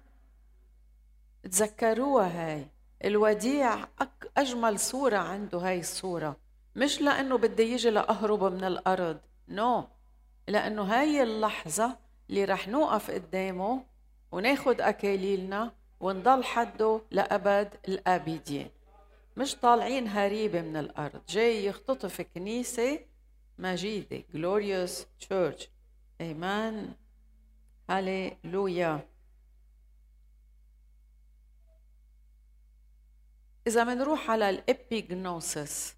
تذكروها هاي الوديع أجمل صورة عنده. هاي الصورة مش لأنه بدي يجي لأهرب من الأرض، نو no. لأنه هاي اللحظة اللي رح نوقف قدامه وناخد أكاليلنا ونضل حده لأبد الآبدين. مش طالعين هريبة من الأرض، جاي يختطف كنيسة مجيدة، glorious church. أيمان. هاليلويا. إذا منروح على الإبيغنوسس،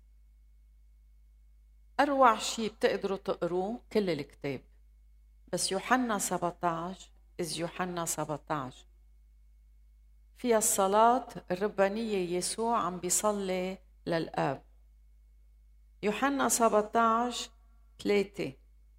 أروع شيء بتقدروا تقروه كل الكتاب، بس يوحنا سبعة عشر إذ يوحنا سبعة عشر فيها الصلاة الربانية، يسوع عم بيصلي للآب. يوحنا سبعة عشر ثلاثة،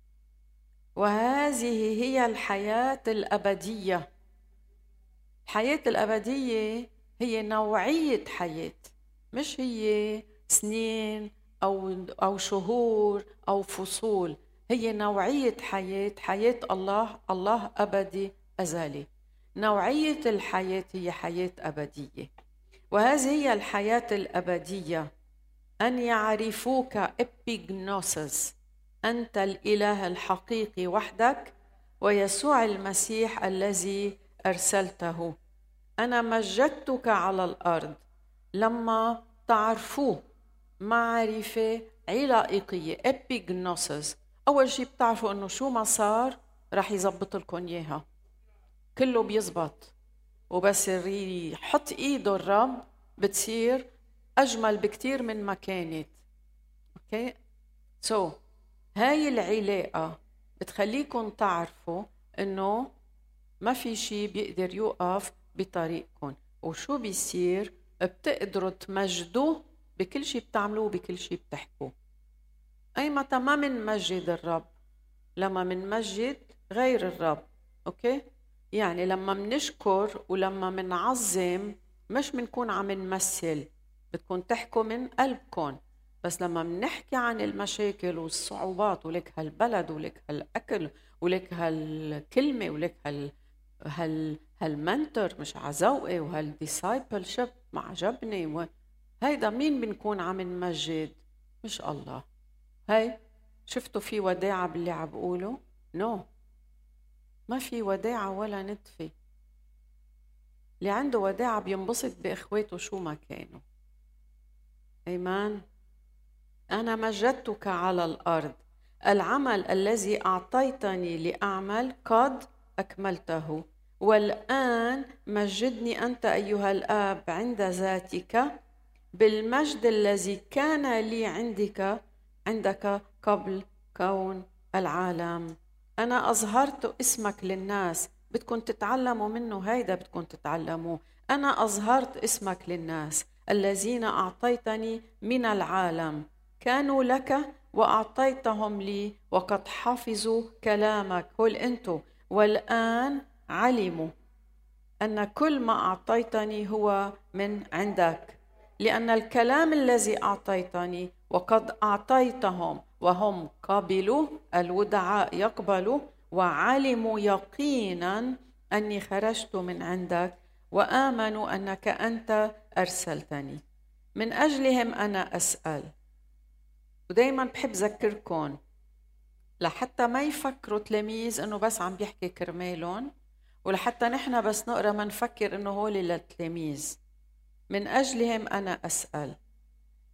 وهذه هي الحياة الأبدية. الحياة الأبدية هي نوعية حياة، مش هي سنين أو أو شهور أو فصول. هي نوعية حياة، حياة الله، الله أبدي أزلي. نوعية الحياة هي حياة أبدية. وهذه هي الحياة الأبدية، أن يعرفوك إبيغنوسس، أنت الإله الحقيقي وحدك، ويسوع المسيح الذي أرسلته. أنا مجدتك على الأرض لما تعرفوه معرفة علائقية، إبيغنوسس. أول شيء بتعرفوا أنه شو ما صار رح يزبط لكم إياها، كله بيزبط، وبس يحط إيده الرب بتصير أجمل بكتير من ما كانت. أوكي؟ سو so, هاي العلاقة بتخليكم تعرفوا أنه ما في شيء بيقدر يوقف بطريقكم. وشو بيصير؟ بتقدروا تمجدوا بكل شيء بتعملوه، بكل شيء بتحكوا. أي متى ما منمجد الرب، لما منمجد غير الرب. أوكي؟ يعني لما منشكر ولما منعظم مش منكون عم نمثل، بدكم تحكوا من قلبكم. بس لما منحكي عن المشاكل والصعوبات، ولك هالبلد ولك هالأكل ولك هالكلمة ولك هال هال هالمنتور مش عزوقي وهالديسايبلشيب ما عجبني و... هيدا مين بنكون عم نمجد؟ مش الله. هاي شفتوا في وداعة باللي عم بقوله؟ نو no. ما في وداعة ولا ندفة. اللي عنده وداعة بينبسط بإخواته شو ما كانوا. أيمان. أنا مجدتك على الأرض، العمل الذي أعطيتني لأعمل قد أكملته، والآن مجدني أنت أيها الآب عند ذاتك بالمجد الذي كان لي عندك عندك قبل كون العالم. أنا أظهرت اسمك للناس. بدكم تتعلموا منه، هيدا بدكم تتعلموه. أنا أظهرت اسمك للناس الذين أعطيتني من العالم، كانوا لك وأعطيتهم لي، وقد حفظوا كلامك. قل أنتو. والآن علموا أن كل ما أعطيتني هو من عندك، لأن الكلام الذي أعطيتني وقد أعطيتهم وهم قبلوا، الودعاء يقبلوا، وعلموا يقينا أني خرجت من عندك، وآمنوا أنك أنت أرسلتني. من أجلهم أنا أسأل. ودايما بحب ذكركم لحتى ما يفكروا تلاميذ أنه بس عم بيحكي كرمالهم، ولحتى نحن بس نقرأ ما نفكر أنه هولي للتلاميذ. من أجلهم أنا أسأل،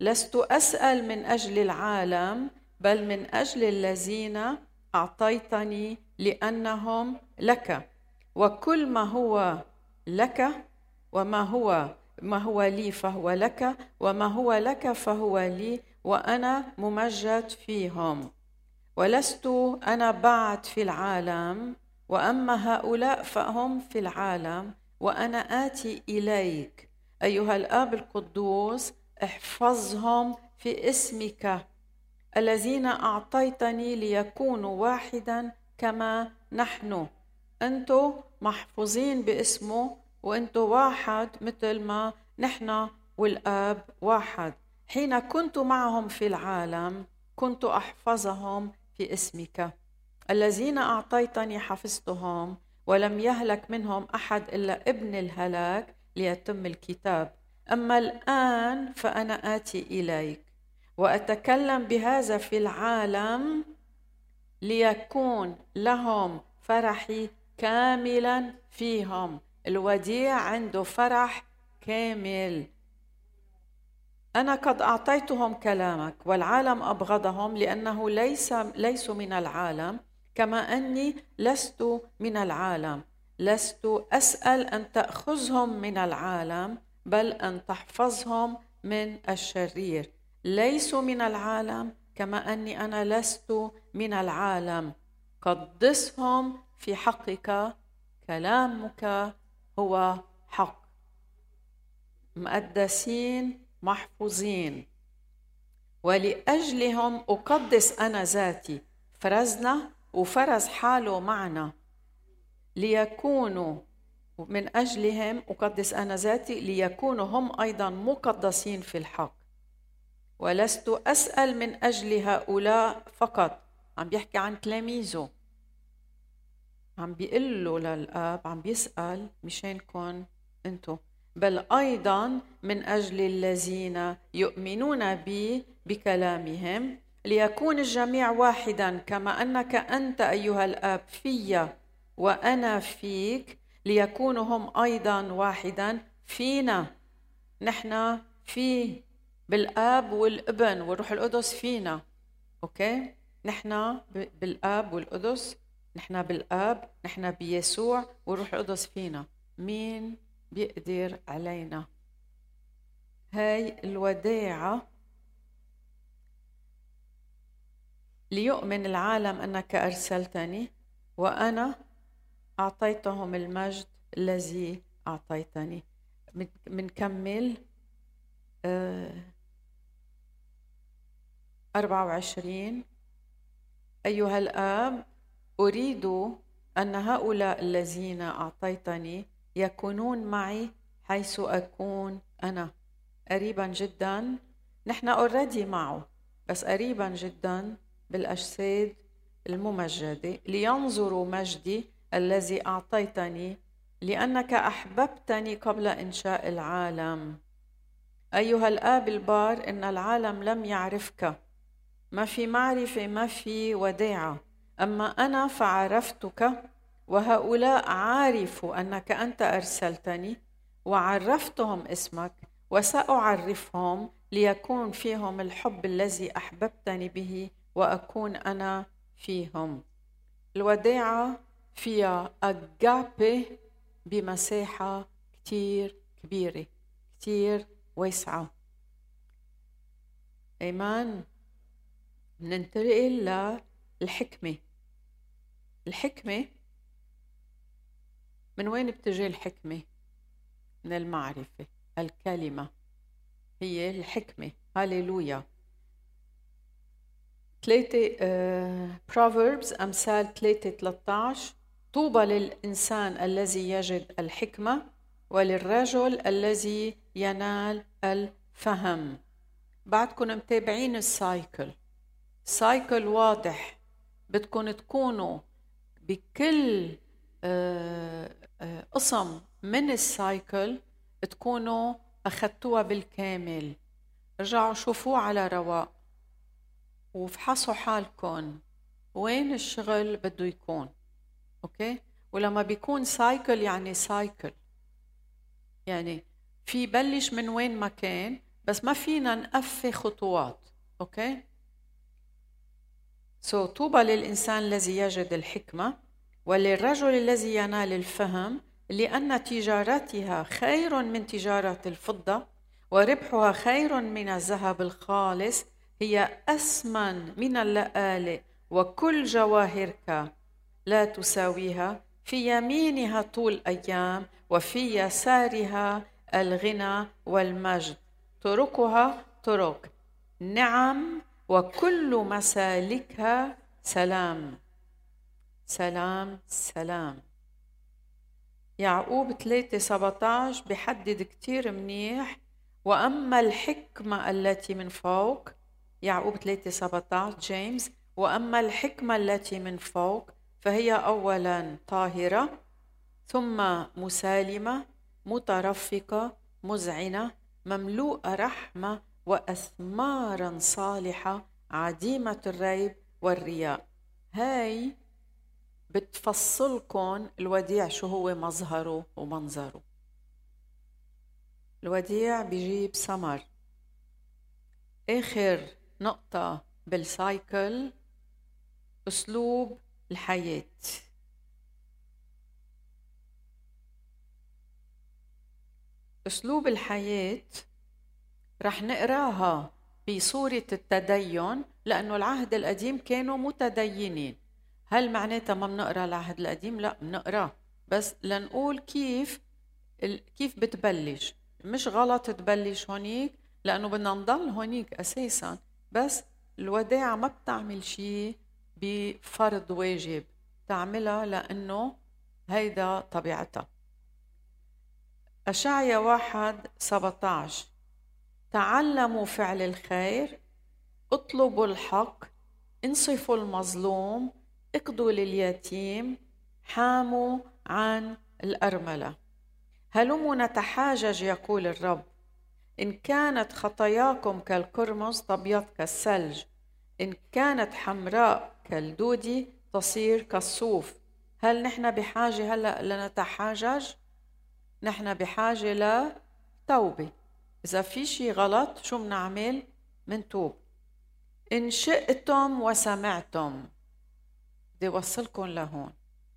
لست أسأل من أجل العالم بل من أجل الذين أعطيتني لأنهم لك، وكل ما هو لك وما هو ما هو لي فهو لك، وما هو لك فهو لي، وأنا ممجد فيهم. ولست أنا بعد في العالم، وأما هؤلاء فهم في العالم، وأنا آتي إليك. أيها الآب القدوس، احفظهم في اسمك الذين أعطيتني ليكونوا واحدا كما نحن. أنتوا محفوظين باسمه، وأنتوا واحد مثل ما نحن والآب واحد. حين كنت معهم في العالم كنت أحفظهم في اسمك. الذين أعطيتني حفظتهم، ولم يهلك منهم أحد إلا ابن الهلاك ليتم الكتاب. أما الآن فأنا آتي إليك، وأتكلم بهذا في العالم ليكون لهم فرحي كاملا فيهم. الوديع عنده فرح كامل. أنا قد أعطيتهم كلامك، والعالم أبغضهم لأنه ليس ليسوا من العالم كما أني لست من العالم. لست أسأل أن تأخذهم من العالم بل أن تحفظهم من الشرير. ليسوا من العالم كما أني أنا لست من العالم. قدسهم في حقك، كلامك هو حق. مقدسين محفوظين، ولأجلهم أقدس أنا ذاتي. فرزنا وفرز حاله معنا ليكونوا من أجلهم أقدس أنا ذاتي ليكونوا هم أيضا مقدسين في الحق. ولست أسأل من أجل هؤلاء فقط. عم بيحكي عن تلاميذه، عم بيقول له للآب، عم بيسأل مشانكم أنتم، بل أيضا من أجل الذين يؤمنون بي بكلامهم، ليكون الجميع واحدا كما أنك أنت أيها الآب في وأنا فيك، ليكونوا هم أيضا واحدا فينا. نحن في بالآب والابن والروح القدس فينا. أوكي، نحن بالآب والقدس، نحن بالآب، نحن بيسوع والروح القدس فينا. مين بيقدر علينا؟ هاي الوداعة. ليؤمن العالم أنك أرسلتني وأنا أعطيتهم المجد الذي أعطيتني. منكمل آه أربعة وعشرين. أيها الآب، أريد أن هؤلاء الذين أعطيتني يكونون معي حيث أكون أنا. قريبا جدا، نحن أوريدي معه، بس قريبا جدا بالأجساد الممجدة، لينظروا مجدي الذي أعطيتني، لأنك أحببتني قبل إنشاء العالم. أيها الآب البار، إن العالم لم يعرفك، ما في معرفة، ما في وداعة، أما أنا فعرفتك، وهؤلاء عارفوا أنك أنت أرسلتني، وعرفتهم اسمك، وسأعرفهم ليكون فيهم الحب الذي أحببتني به، وأكون أنا فيهم. الوداعة فيها أجابي بمساحة كتير كبيرة، كتير واسعة. إيمان. ننتقل للحكمة. الحكمة، من وين بتجي الحكمة؟ من المعرفة. الكلمة هي الحكمة. هاليلويا. ثلاثة آه Proverbs أمثال ثلاثة ثلاثة عشر. طوبى للإنسان الذي يجد الحكمة، وللرجل الذي ينال الفهم. بعدكم متابعين السايكل. سايكل واضح. بدكم تكونوا بكل آه آه قسم من السايكل تكونوا أخذتوها بالكامل. رجعوا شوفوه على رواق وفحصوا حالكم وين الشغل بده يكون. أوكي؟ ولما بيكون سايكل يعني سايكل، يعني في بلش من وين ما كان، بس ما فينا نقفي خطوات. أوكي؟ سو so, طوبى للإنسان الذي يجد الحكمة وللرجل الذي ينال الفهم، لأن تجارتها خير من تجارة الفضة وربحها خير من الذهب الخالص، هي أثمن من اللآلئ وكل جواهرك لا تساويها، في يمينها طول أيام وفي يسارها الغنى والمجد، طرقها طرق نعم وكل مسالكها سلام. سلام سلام. يعقوب ثلاثة سبعة عشر بيحدد كتير منيح، وأما الحكمة التي من فوق، يعقوب ثلاثة سبعة عشر جيمس، وأما الحكمة التي من فوق فهي أولا طاهرة، ثم مسالمة مترفقة مذعنة مملوءة رحمة وأثمارا صالحة عديمة الريب والرياء. هاي بتفصلكم الوديع شو هو مظهره ومنظره. الوديع بيجيب ثمر. آخر نقطة بالسايكل أسلوب الحياة. أسلوب الحياة رح نقراها بصورة التدين، لأنه العهد القديم كانوا متدينين. هل معناتها ما بنقرا العهد القديم؟ لا، بنقراه، بس لنقول كيف كيف بتبلش. مش غلط تبلش هونيك، لأنه بدنا نضل هونيك أساساً، بس الوداعة ما بتعمل شيء بفرض واجب، تعملها لأنه هيدا طبيعتها. أشعيا واحد سبعة عشر، تعلموا فعل الخير، اطلبوا الحق، انصفوا المظلوم، اقضوا لليتيم، حاموا عن الأرملة. هلموا نتحاجج يقول الرب، إن كانت خطاياكم كالقرمز تبيض كالثلج، إن كانت حمراء كالدودي تصير كالصوف. هل نحن بحاجة هلأ لنتحاجج؟ نحن بحاجة لتوبة. إذا في شيء غلط شو بنعمل؟ منتوب. إن شئتم وسمعتم، بدي أوصلكم لهون.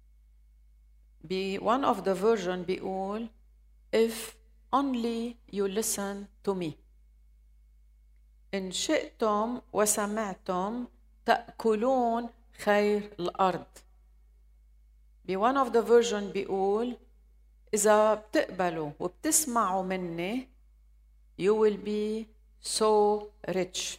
ب one of the version بيقول if only you listen to me. إن شئتم وسمعتم تأكلون خير الأرض. ب one of the version بيقول إذا بتقبلوا وبتسمعوا مني you will be so rich.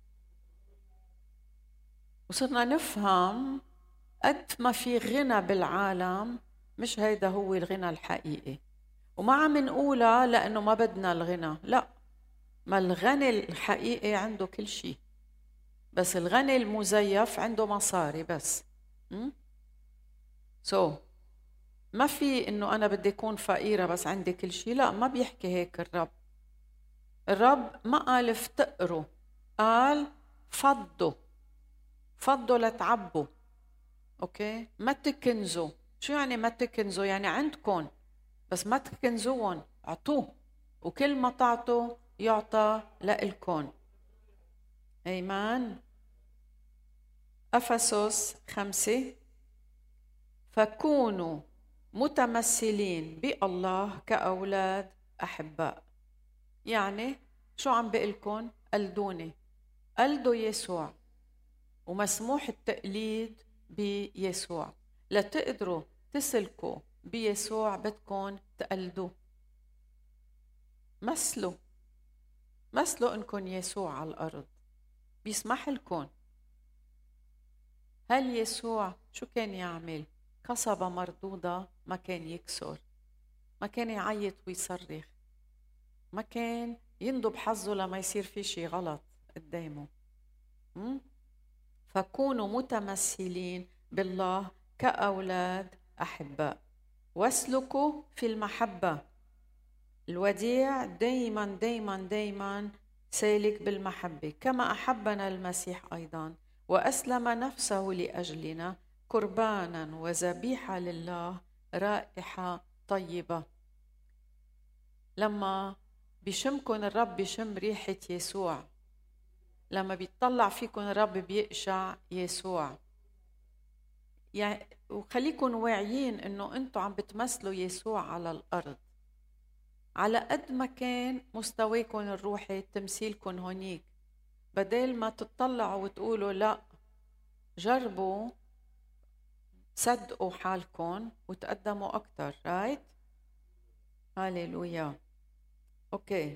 وصرنا نفهم قد ما في غنى بالعالم، مش هيدا هو الغنى الحقيقي. وما عم نقولها لأنه ما بدنا الغنى، لا، ما الغني الحقيقي عنده كل شيء، بس الغني المزيف عنده مصاري بس. سو so, ما في إنه أنا بدي أكون فقيرة بس عندي كل شيء، لا، ما بيحكي هيك الرب. الرب ما قال افتقروا، قال فضوا، فضوا لتعبوا. أوكي؟ ما تكنزوا. شو يعني ما تكنزوا؟ يعني عندكم بس ما تكنزوهم، اعطوه، وكل ما تعطوا يعطى لإلكم. أيمان. أفسس خمسة، فكونوا متمثلين بالله كأولاد أحباء. يعني شو عم بقلكن؟ قلدوني، قلدوا يسوع، ومسموح التقليد بيسوع. لتقدروا تسلكوا بيسوع بدكن تقلدوه. مثلوا مثلوا انكن يسوع على الأرض، بيسمح لكم. هل يسوع شو كان يعمل؟ قصبة مردودة ما كان يكسر، ما كان يعيط ويصرخ، ما كان يندب حظه لما يصير في شيء غلط قدامه. م? فكونوا متمثلين بالله كأولاد أحباء، واسلكوا في المحبة. الوديع دايما دايما دايما سالك بالمحبة، كما أحبنا المسيح أيضا وأسلم نفسه لأجلنا قربانا وذبيحة لله رائحة طيبة. لما بيشمكن الرب، بيشم ريحة يسوع. لما بيطلع فيكن الرب بيقشع يسوع. يعني وخليكن واعيين انه انتم عم بتمثلوا يسوع على الارض. على قد ما كان مستواكم الروحي تمثيلكن هونيك، بدل ما تطلعوا وتقولوا لا، جربوا صدقوا حالكم وتقدموا اكثر. رايت؟ هاليلويا. اوكي.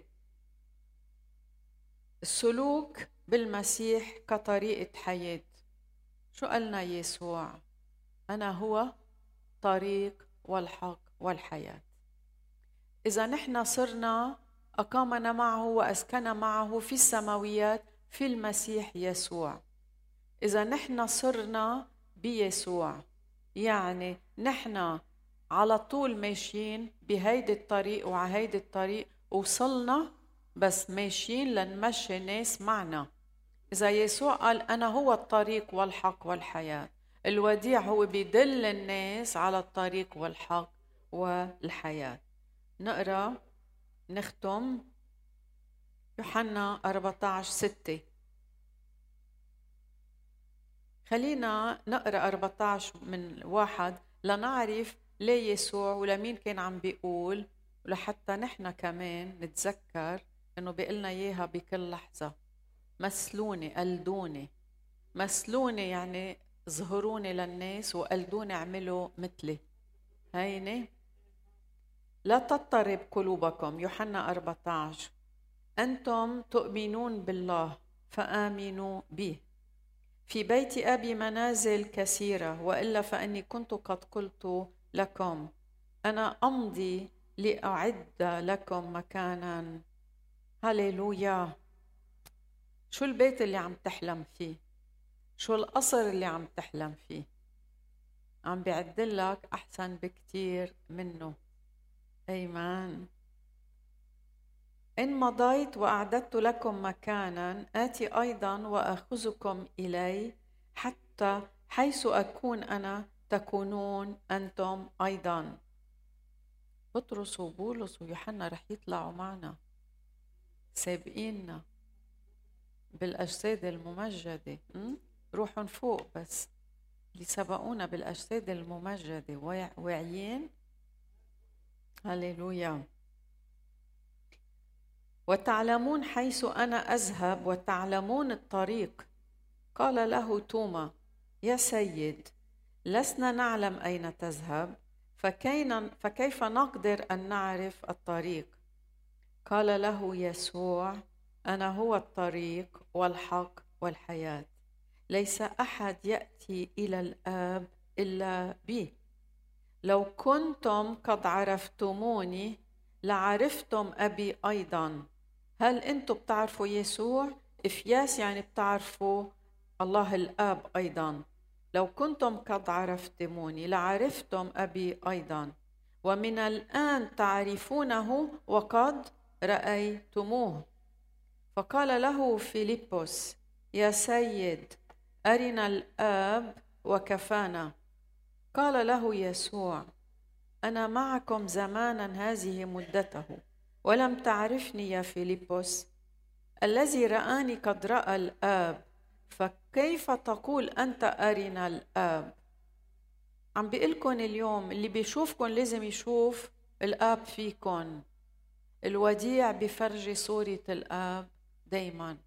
السلوك بالمسيح كطريقة حياة. شو قالنا يسوع؟ أنا هو طريق والحق والحياة. إذا نحن صرنا أقامنا معه وأسكن معه في السماويات في المسيح يسوع، إذا نحن صرنا بيسوع، يعني نحن على طول ماشيين بهيدي الطريق وعلى هيدي الطريق، وصلنا بس ماشيين لنمشي ناس معنا. إذا يسوع قال أنا هو الطريق والحق والحياة، الوديع هو بيدل الناس على الطريق والحق والحياة. نقرأ نختم يوحنا أربعة عشر ستة. خلينا نقرأ أربعة عشر من واحد لنعرف ليه يسوع ولمين كان عم بيقول، ولحتى نحن كمان نتذكر إنه بيقلنا إياها بكل لحظة. مثلوني، قلدوني. مثلوني يعني ظهروني للناس، وقلدوني اعملوا مثلي. هيني لا تضطرب قلوبكم. يوحنا أربعة عشر. أنتم تؤمنون بالله فآمنوا به. في بيت أبي منازل كثيرة، وإلا فأني كنت قد قلت لكم أنا أمضي لأعد لكم مكانا. هاليلويا. شو البيت اللي عم تحلم فيه؟ شو القصر اللي عم تحلم فيه؟ عم بيعدلك أحسن بكتير منه. أيمان. إن مضيت وأعددت لكم مكانا آتي أيضا وأخذكم إلي، حتى حيث أكون أنا تكونون أنتم أيضا. بطرس وبولس ويوحنا رح يطلعوا معنا سابقيننا بالأجساد الممجدة. روحوا فوق، بس اللي سبقونا بالأجساد الممجدة واعيين. هاليلويا. وتعلمون حيث أنا أذهب وتعلمون الطريق. قال له توما يا سيد، لسنا نعلم أين تذهب، فكيف نقدر أن نعرف الطريق؟ قال له يسوع أنا هو الطريق والحق والحياة، ليس أحد يأتي إلى الآب إلا بي. لو كنتم قد عرفتموني لعرفتم أبي أيضا. هل أنتم بتعرفوا يسوع؟ إفياس يعني بتعرفوا الله الآب أيضا. لو كنتم قد عرفتموني لعرفتم أبي أيضا، ومن الآن تعرفونه وقد رأيتموه. فقال له فيلبس يا سيد أرنا الآب وكفانا. قال له يسوع أنا معكم زمانا هذه مدته ولم تعرفني يا فيلبس؟ الذي رآني قد رأى الآب، فكيف تقول أنت أرنا الآب؟ عم بيقلكن اليوم اللي بيشوفكن لازم يشوف الآب فيكن. الوديع بفرجي صورة الآب دايما.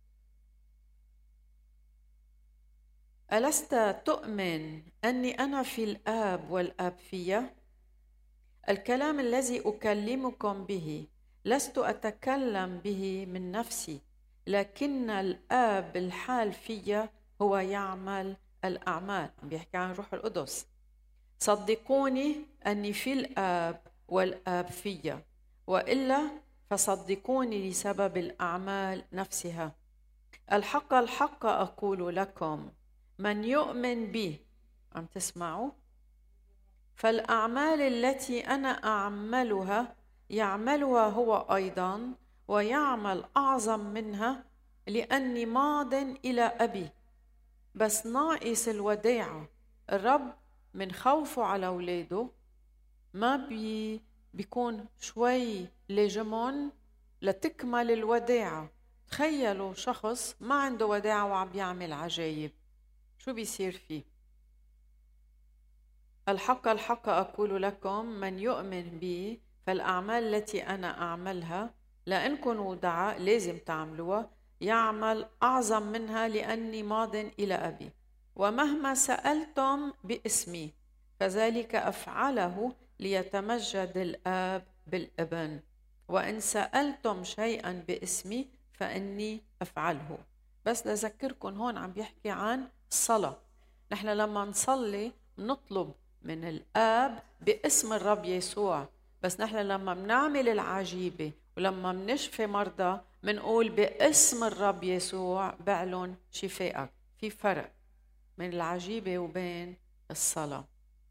ألست تؤمن أني أنا في الآب والآب فيا؟ الكلام الذي أكلمكم به لست أتكلم به من نفسي، لكن الآب الحال فيا هو يعمل الأعمال. عم بيحكي عن روح القدس. صدقوني أني في الآب والآب فيا، وإلا فصدقوني لسبب الأعمال نفسها. الحق الحق أقول لكم، من يؤمن بي، عم تسمعوا، فالأعمال التي أنا أعملها يعملها هو أيضا، ويعمل أعظم منها، لأني ماض إلى أبي. بس ناقص الوداعة. الرب من خوفه على أولاده ما بي بيكون شوي لجمون لتكمل الوداعة. تخيلوا شخص ما عنده وداعة وعم بيعمل عجايب، شو بيصير فيه؟ الحق الحق أقول لكم من يؤمن بي فالأعمال التي أنا أعملها لأنكم ودعاء لازم تعملوها، يعمل أعظم منها لأني ماض إلى أبي. ومهما سألتم باسمي فذلك أفعله ليتمجد الآب بالابن. وإن سألتم شيئا باسمي فإني أفعله. بس لذكركم هون عم بيحكي عن الصلاة. نحن لما نصلي نطلب من الآب باسم الرب يسوع، بس نحن لما بنعمل العجيبة ولما بنشفي مرضى منقول باسم الرب يسوع بعلن شفائك. في فرق من العجيبة وبين الصلاة.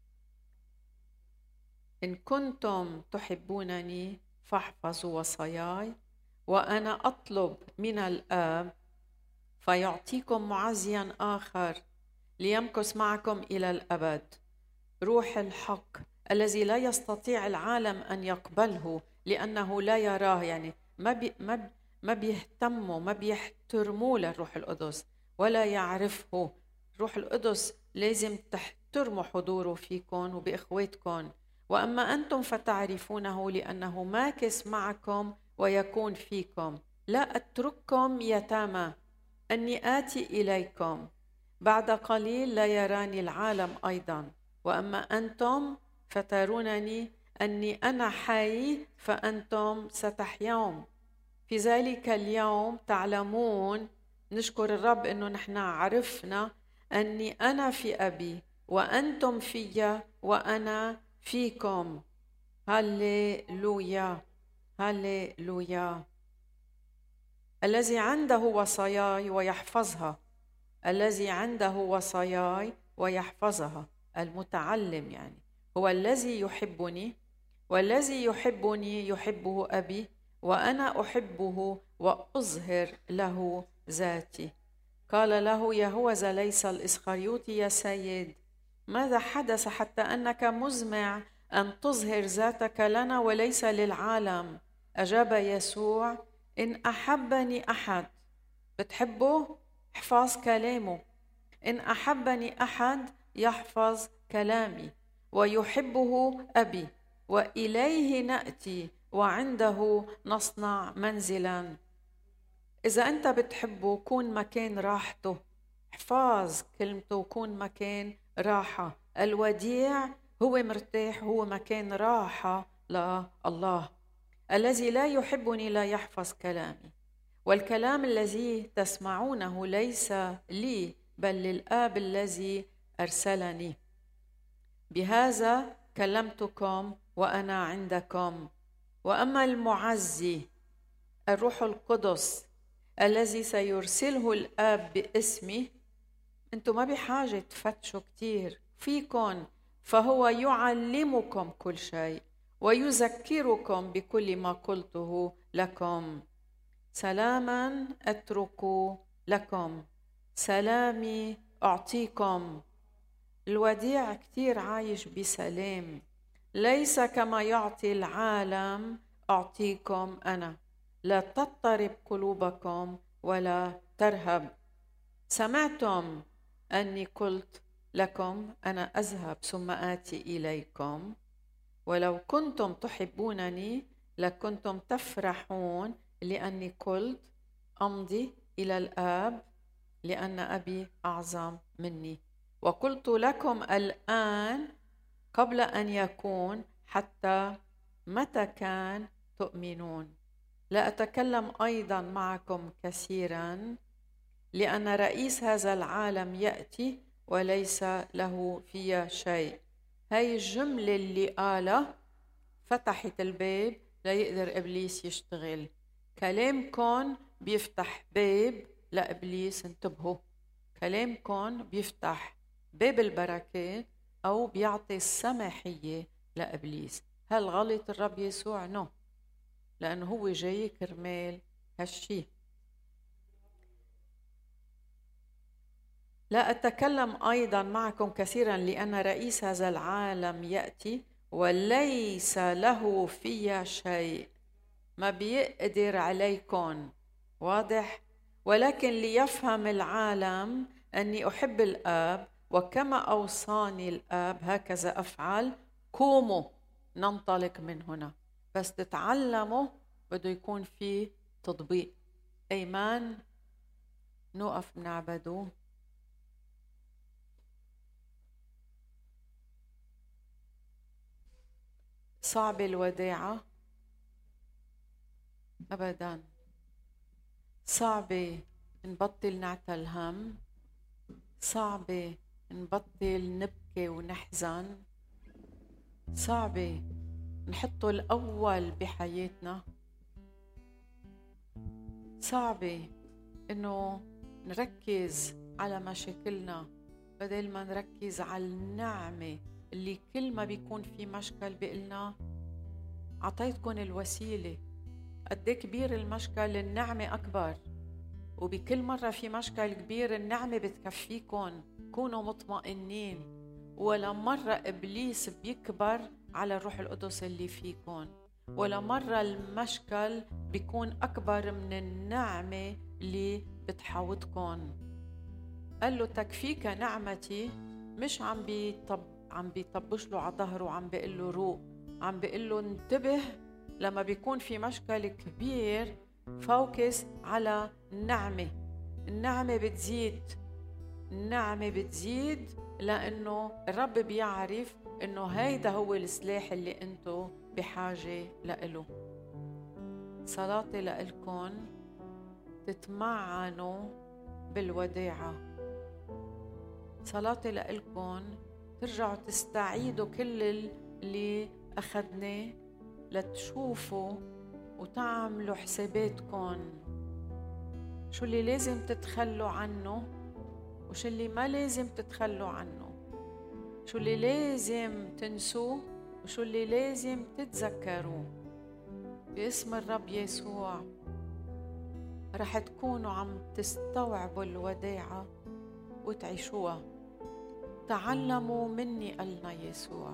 إن كنتم تحبونني فاحفظوا وصاياي، وأنا أطلب من الآب فيعطيكم معزيا آخر ليمكث معكم إلى الأبد، روح الحق الذي لا يستطيع العالم أن يقبله لأنه لا يراه. يعني ما بي ما ما بيهتموا ما بيحترموا للروح القدس ولا يعرفه. روح القدس لازم تحترموا حضوره فيكم وبإخواتكم. وأما أنتم فتعرفونه لأنه ماكث معكم ويكون فيكم. لا أترككم يتامى، أني آتي إليكم. بعد قليل لا يراني العالم أيضا، وأما أنتم فترونني أني أنا حي فأنتم ستحيون. في ذلك اليوم تعلمون، نشكر الرب أنه نحن عرفنا أني أنا في أبي وأنتم في وأنا فيكم. هاليلويا هاليلويا. الذي عنده وصاياي ويحفظها، الذي عنده وصاياي ويحفظها، المتعلم يعني، هو الذي يحبني، والذي يحبني يحبه أبي، وأنا أحبه وأظهر له ذاتي. قال له يهوذا ليس الإسخريوطي يا سيد، ماذا حدث حتى أنك مزمع أن تظهر ذاتك لنا وليس للعالم؟ أجاب يسوع إن أحبني أحد، بتحبه؟ احفظ كلامه. إن أحبني أحد يحفظ كلامي، ويحبه أبي، وإليه نأتي وعنده نصنع منزلا. إذا أنت بتحبه كون مكان راحته، احفظ كلمته، كون مكان راحة. الوديع هو مرتاح، هو مكان راحة لله. الذي لا يحبني لا يحفظ كلامي، والكلام الذي تسمعونه ليس لي بل للآب الذي أرسلني. بهذا كلمتكم وأنا عندكم. وأما المعزي الروح القدس الذي سيرسله الآب باسمي، أنتم ما بحاجة تفتشوا كتير فيكم، فهو يعلمكم كل شيء ويذكركم بكل ما قلته لكم. سلاما أترك لكم، سلامي أعطيكم. الوديع كتير عايش بسلام، ليس كما يعطي العالم أعطيكم أنا. لا تضطرب قلوبكم ولا ترهب. سمعتم أني قلت لكم أنا أذهب ثم آتي إليكم، ولو كنتم تحبونني لكنتم تفرحون لأني قلت أمضي إلى الآب لأن أبي أعظم مني. وقلت لكم الآن قبل أن يكون، حتى متى كان تؤمنون. لا أتكلم أيضا معكم كثيرا لأن رئيس هذا العالم يأتي وليس له في شيء. هاي الجملة اللي قالها فتحت الباب ليقدر إبليس يشتغل. كلامكم بيفتح باب لإبليس، انتبهوا. كلامكم بيفتح باب البركات أو بيعطي السماحية لإبليس. هل غلط الرب يسوع؟ نو، لأنه هو جاي كرمال هالشي. لا أتكلم أيضا معكم كثيرا لأن رئيس هذا العالم يأتي وليس له في شيء. ما بيقدر عليكم. واضح؟ ولكن ليفهم العالم أني أحب الآب، وكما أوصاني الآب هكذا أفعل. قوموا ننطلق من هنا. بس تتعلموا بده يكون في تطبيق. أيمان نوقف نعبده. صعب الوداعة أبداً. صعبة نبطل نعتل هم، صعبة نبطل نبكي ونحزن، صعبة نحطه الأول بحياتنا، صعبة إنه نركز على مشاكلنا بدل ما نركز على النعمة اللي كل ما بيكون في مشكل بيقلنا عطيتكم الوسيلة. قد كبير المشكل النعمة أكبر، وبكل مرة في مشكل كبير النعمة بتكفيكم. كونوا مطمئنين، ولا مرة إبليس بيكبر على الروح القدس اللي فيكم، ولا مرة المشكل بيكون أكبر من النعمة اللي بتحوطكم. قال له تكفيك نعمتي، مش عم بيطب عم بيطبش له على ظهره وعم بيقول له روق، عم بيقول له انتبه لما بيكون في مشكل كبير فوكس على النعمة. النعمة بتزيد، النعمة بتزيد، لأنه الرب بيعرف إنه هيدا هو السلاح اللي أنتو بحاجة لإله. صلاتي لإلكن تتمعنوا بالوداعة. صلاتي لإلكن ترجعوا تستعيدوا كل اللي أخذناه لتشوفوا وتعملوا حساباتكن شو اللي لازم تتخلوا عنه وشو اللي ما لازم تتخلوا عنه، شو اللي لازم تنسوه وشو اللي لازم تتذكروه. باسم الرب يسوع رح تكونوا عم تستوعبوا الوداعة وتعيشوها. تعلموا مني قالنا يسوع،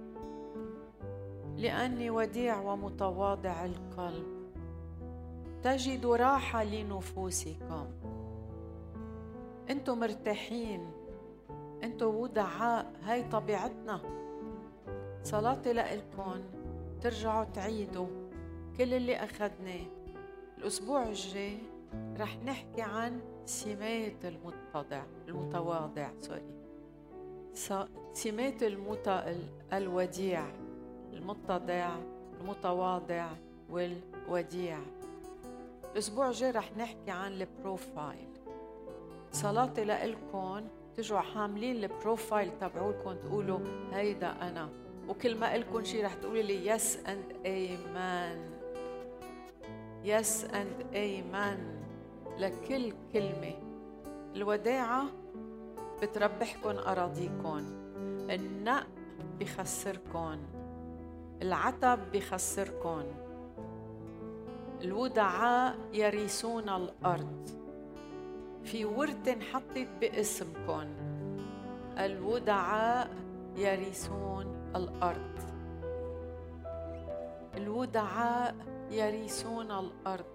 لأني وديع ومتواضع القلب تجدوا راحة لنفوسكم. انتوا مرتاحين، انتوا ودعاء، هاي طبيعتنا. صلاتي لإلكم ترجعوا تعيدوا كل اللي أخذناه. الأسبوع الجاي رح نحكي عن سمات المتضع المتواضع سوري سمات المت... الوديع المتضع المتواضع والوديع. الأسبوع الجاي رح نحكي عن البروفايل. صلاتي لإلكم تجوا حاملين البروفايل تبعولكم تقولوا هيدا أنا، وكل ما إلكم شي رح تقولي لي yes and amen yes and amen لكل كلمة. الوداعة بتربحكن أراضيكن، النق بخسركن، العتب بخسركن. الودعاء يرثون الأرض، في ورثة انحطت باسمكن. الودعاء يرثون الأرض، الودعاء يرثون الأرض.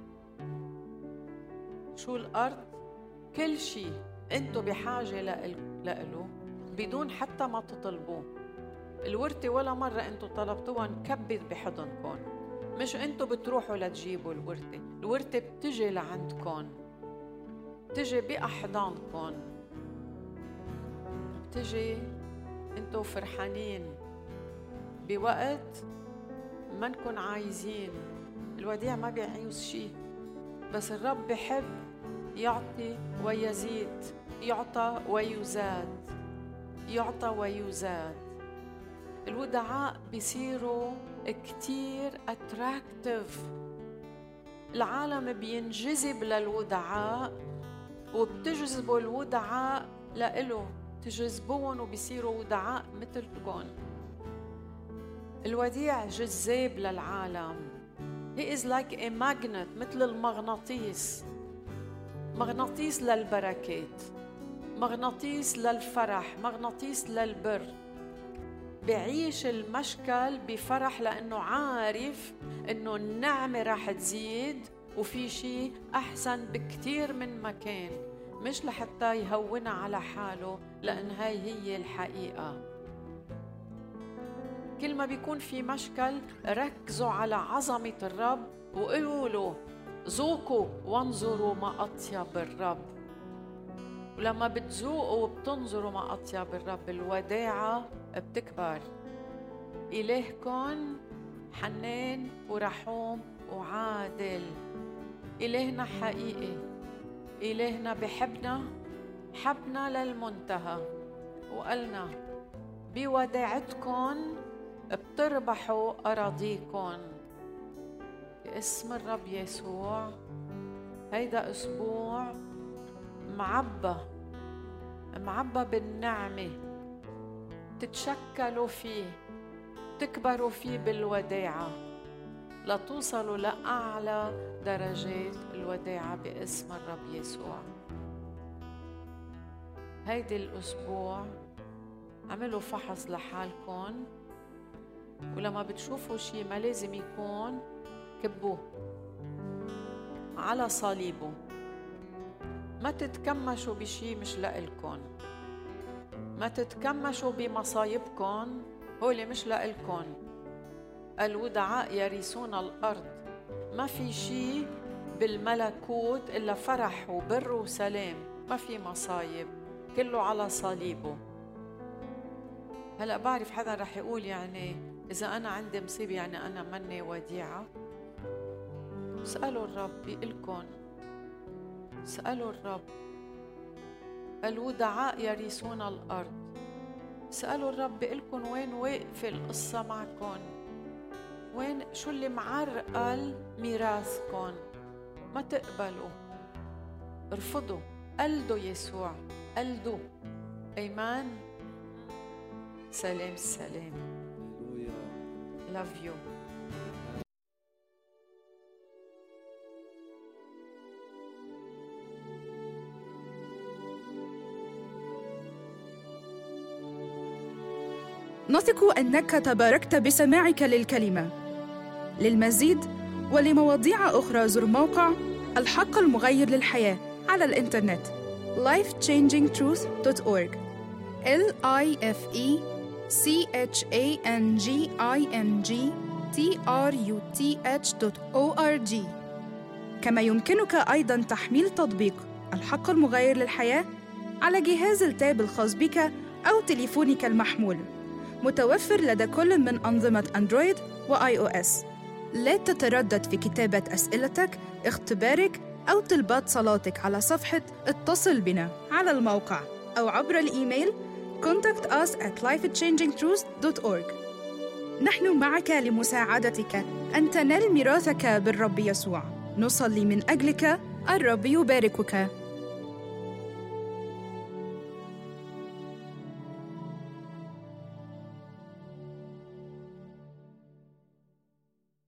شو الأرض؟ كل شيء انتو بحاجة لإله بدون حتى ما تطلبوه. الورثة ولا مرة انتو طلبتوها نكبت بحضنكم، مش انتو بتروحوا لتجيبوا الورثة، الورثة بتجي لعندكم، بتجي بأحضانكم، بتجي انتو فرحانين بوقت ما نكون عايزين. الوديع ما بيعيوز شيء، بس الرب بحب يعطي ويزيد، يعطى ويزاد، يعطى ويزاد. الودعاء بيصيروا كتير attractive. العالم بينجذب للودعاء وبتجذبوا الودعاء لإله، تجذبون وبيصيروا ودعاء مثلكم. الوديع جذاب للعالم. He is like a magnet، مثل المغناطيس، مغناطيس للبركات، مغناطيس للفرح، مغناطيس للبر. بعيش المشكل بفرح لأنه عارف أنه النعمة راح تزيد وفي شيء أحسن بكتير من مكان، مش لحتى يهونها على حاله، لأن هاي هي الحقيقة. كل ما بيكون في مشكل ركزوا على عظمة الرب وقولوا ذوقوا وانظروا ما أطيب الرب. ولما بتذوقوا وبتنظروا ما أطيب الرب الوداعة بتكبر. إلهكم حنان ورحوم وعادل، إلهنا حقيقي، إلهنا بحبنا، حبنا للمنتهى، وقالنا بوداعتكم بتربحوا أراضيكم. باسم الرب يسوع هيدا أسبوع معبى معبى بالنعمة، تتشكلوا فيه، تكبروا فيه بالوداعة لتوصلوا لأعلى درجات الوداعة باسم الرب يسوع. هيدي الأسبوع عملوا فحص لحالكم، ولما بتشوفوا شيء ما لازم يكون كبوه على صليبه. ما تتكمشوا بشيء مش لإلكن، ما تتكمشوا بمصايبكن، هولي مش لإلكن. الودعاء يرثون الأرض. ما في شيء بالملكوت إلا فرح وبر وسلام، ما في مصايب، كله على صليبه. هلأ بعرف حدا رح يقول يعني إذا أنا عندي مصيبة يعني أنا مني وديعة. اسألوا الرب بيقلكن، اسألوا الرب. الودعاء يرثون الأرض. اسألوا الرب بيقلكن وين واقفة القصة معكن، وين شو اللي معرقل ميراثكن. ما تقبلوا، ارفضوا، قلدوا يسوع، قلدوا. أيمان. سلام سلام. Love you. نثق أنك تباركت بسماعك للكلمة. للمزيد ولمواضيع أخرى زر موقع الحق المغير للحياة على الإنترنت life changing truth dot org L I F E C H A N G I N G T R U T H dot org. كما يمكنك أيضاً تحميل تطبيق الحق المغير للحياة على جهاز التاب الخاص بك أو تليفونك المحمول، متوفر لدى كل من أنظمة أندرويد وآي أو إس. لا تتردد في كتابة أسئلتك، اختبارك أو طلبات صلاتك على صفحة اتصل بنا على الموقع أو عبر الإيميل contact us at life changing truth dot org. نحن معك لمساعدتك أن تنال ميراثك بالرب يسوع. نصلي من أجلك. الرب يباركك.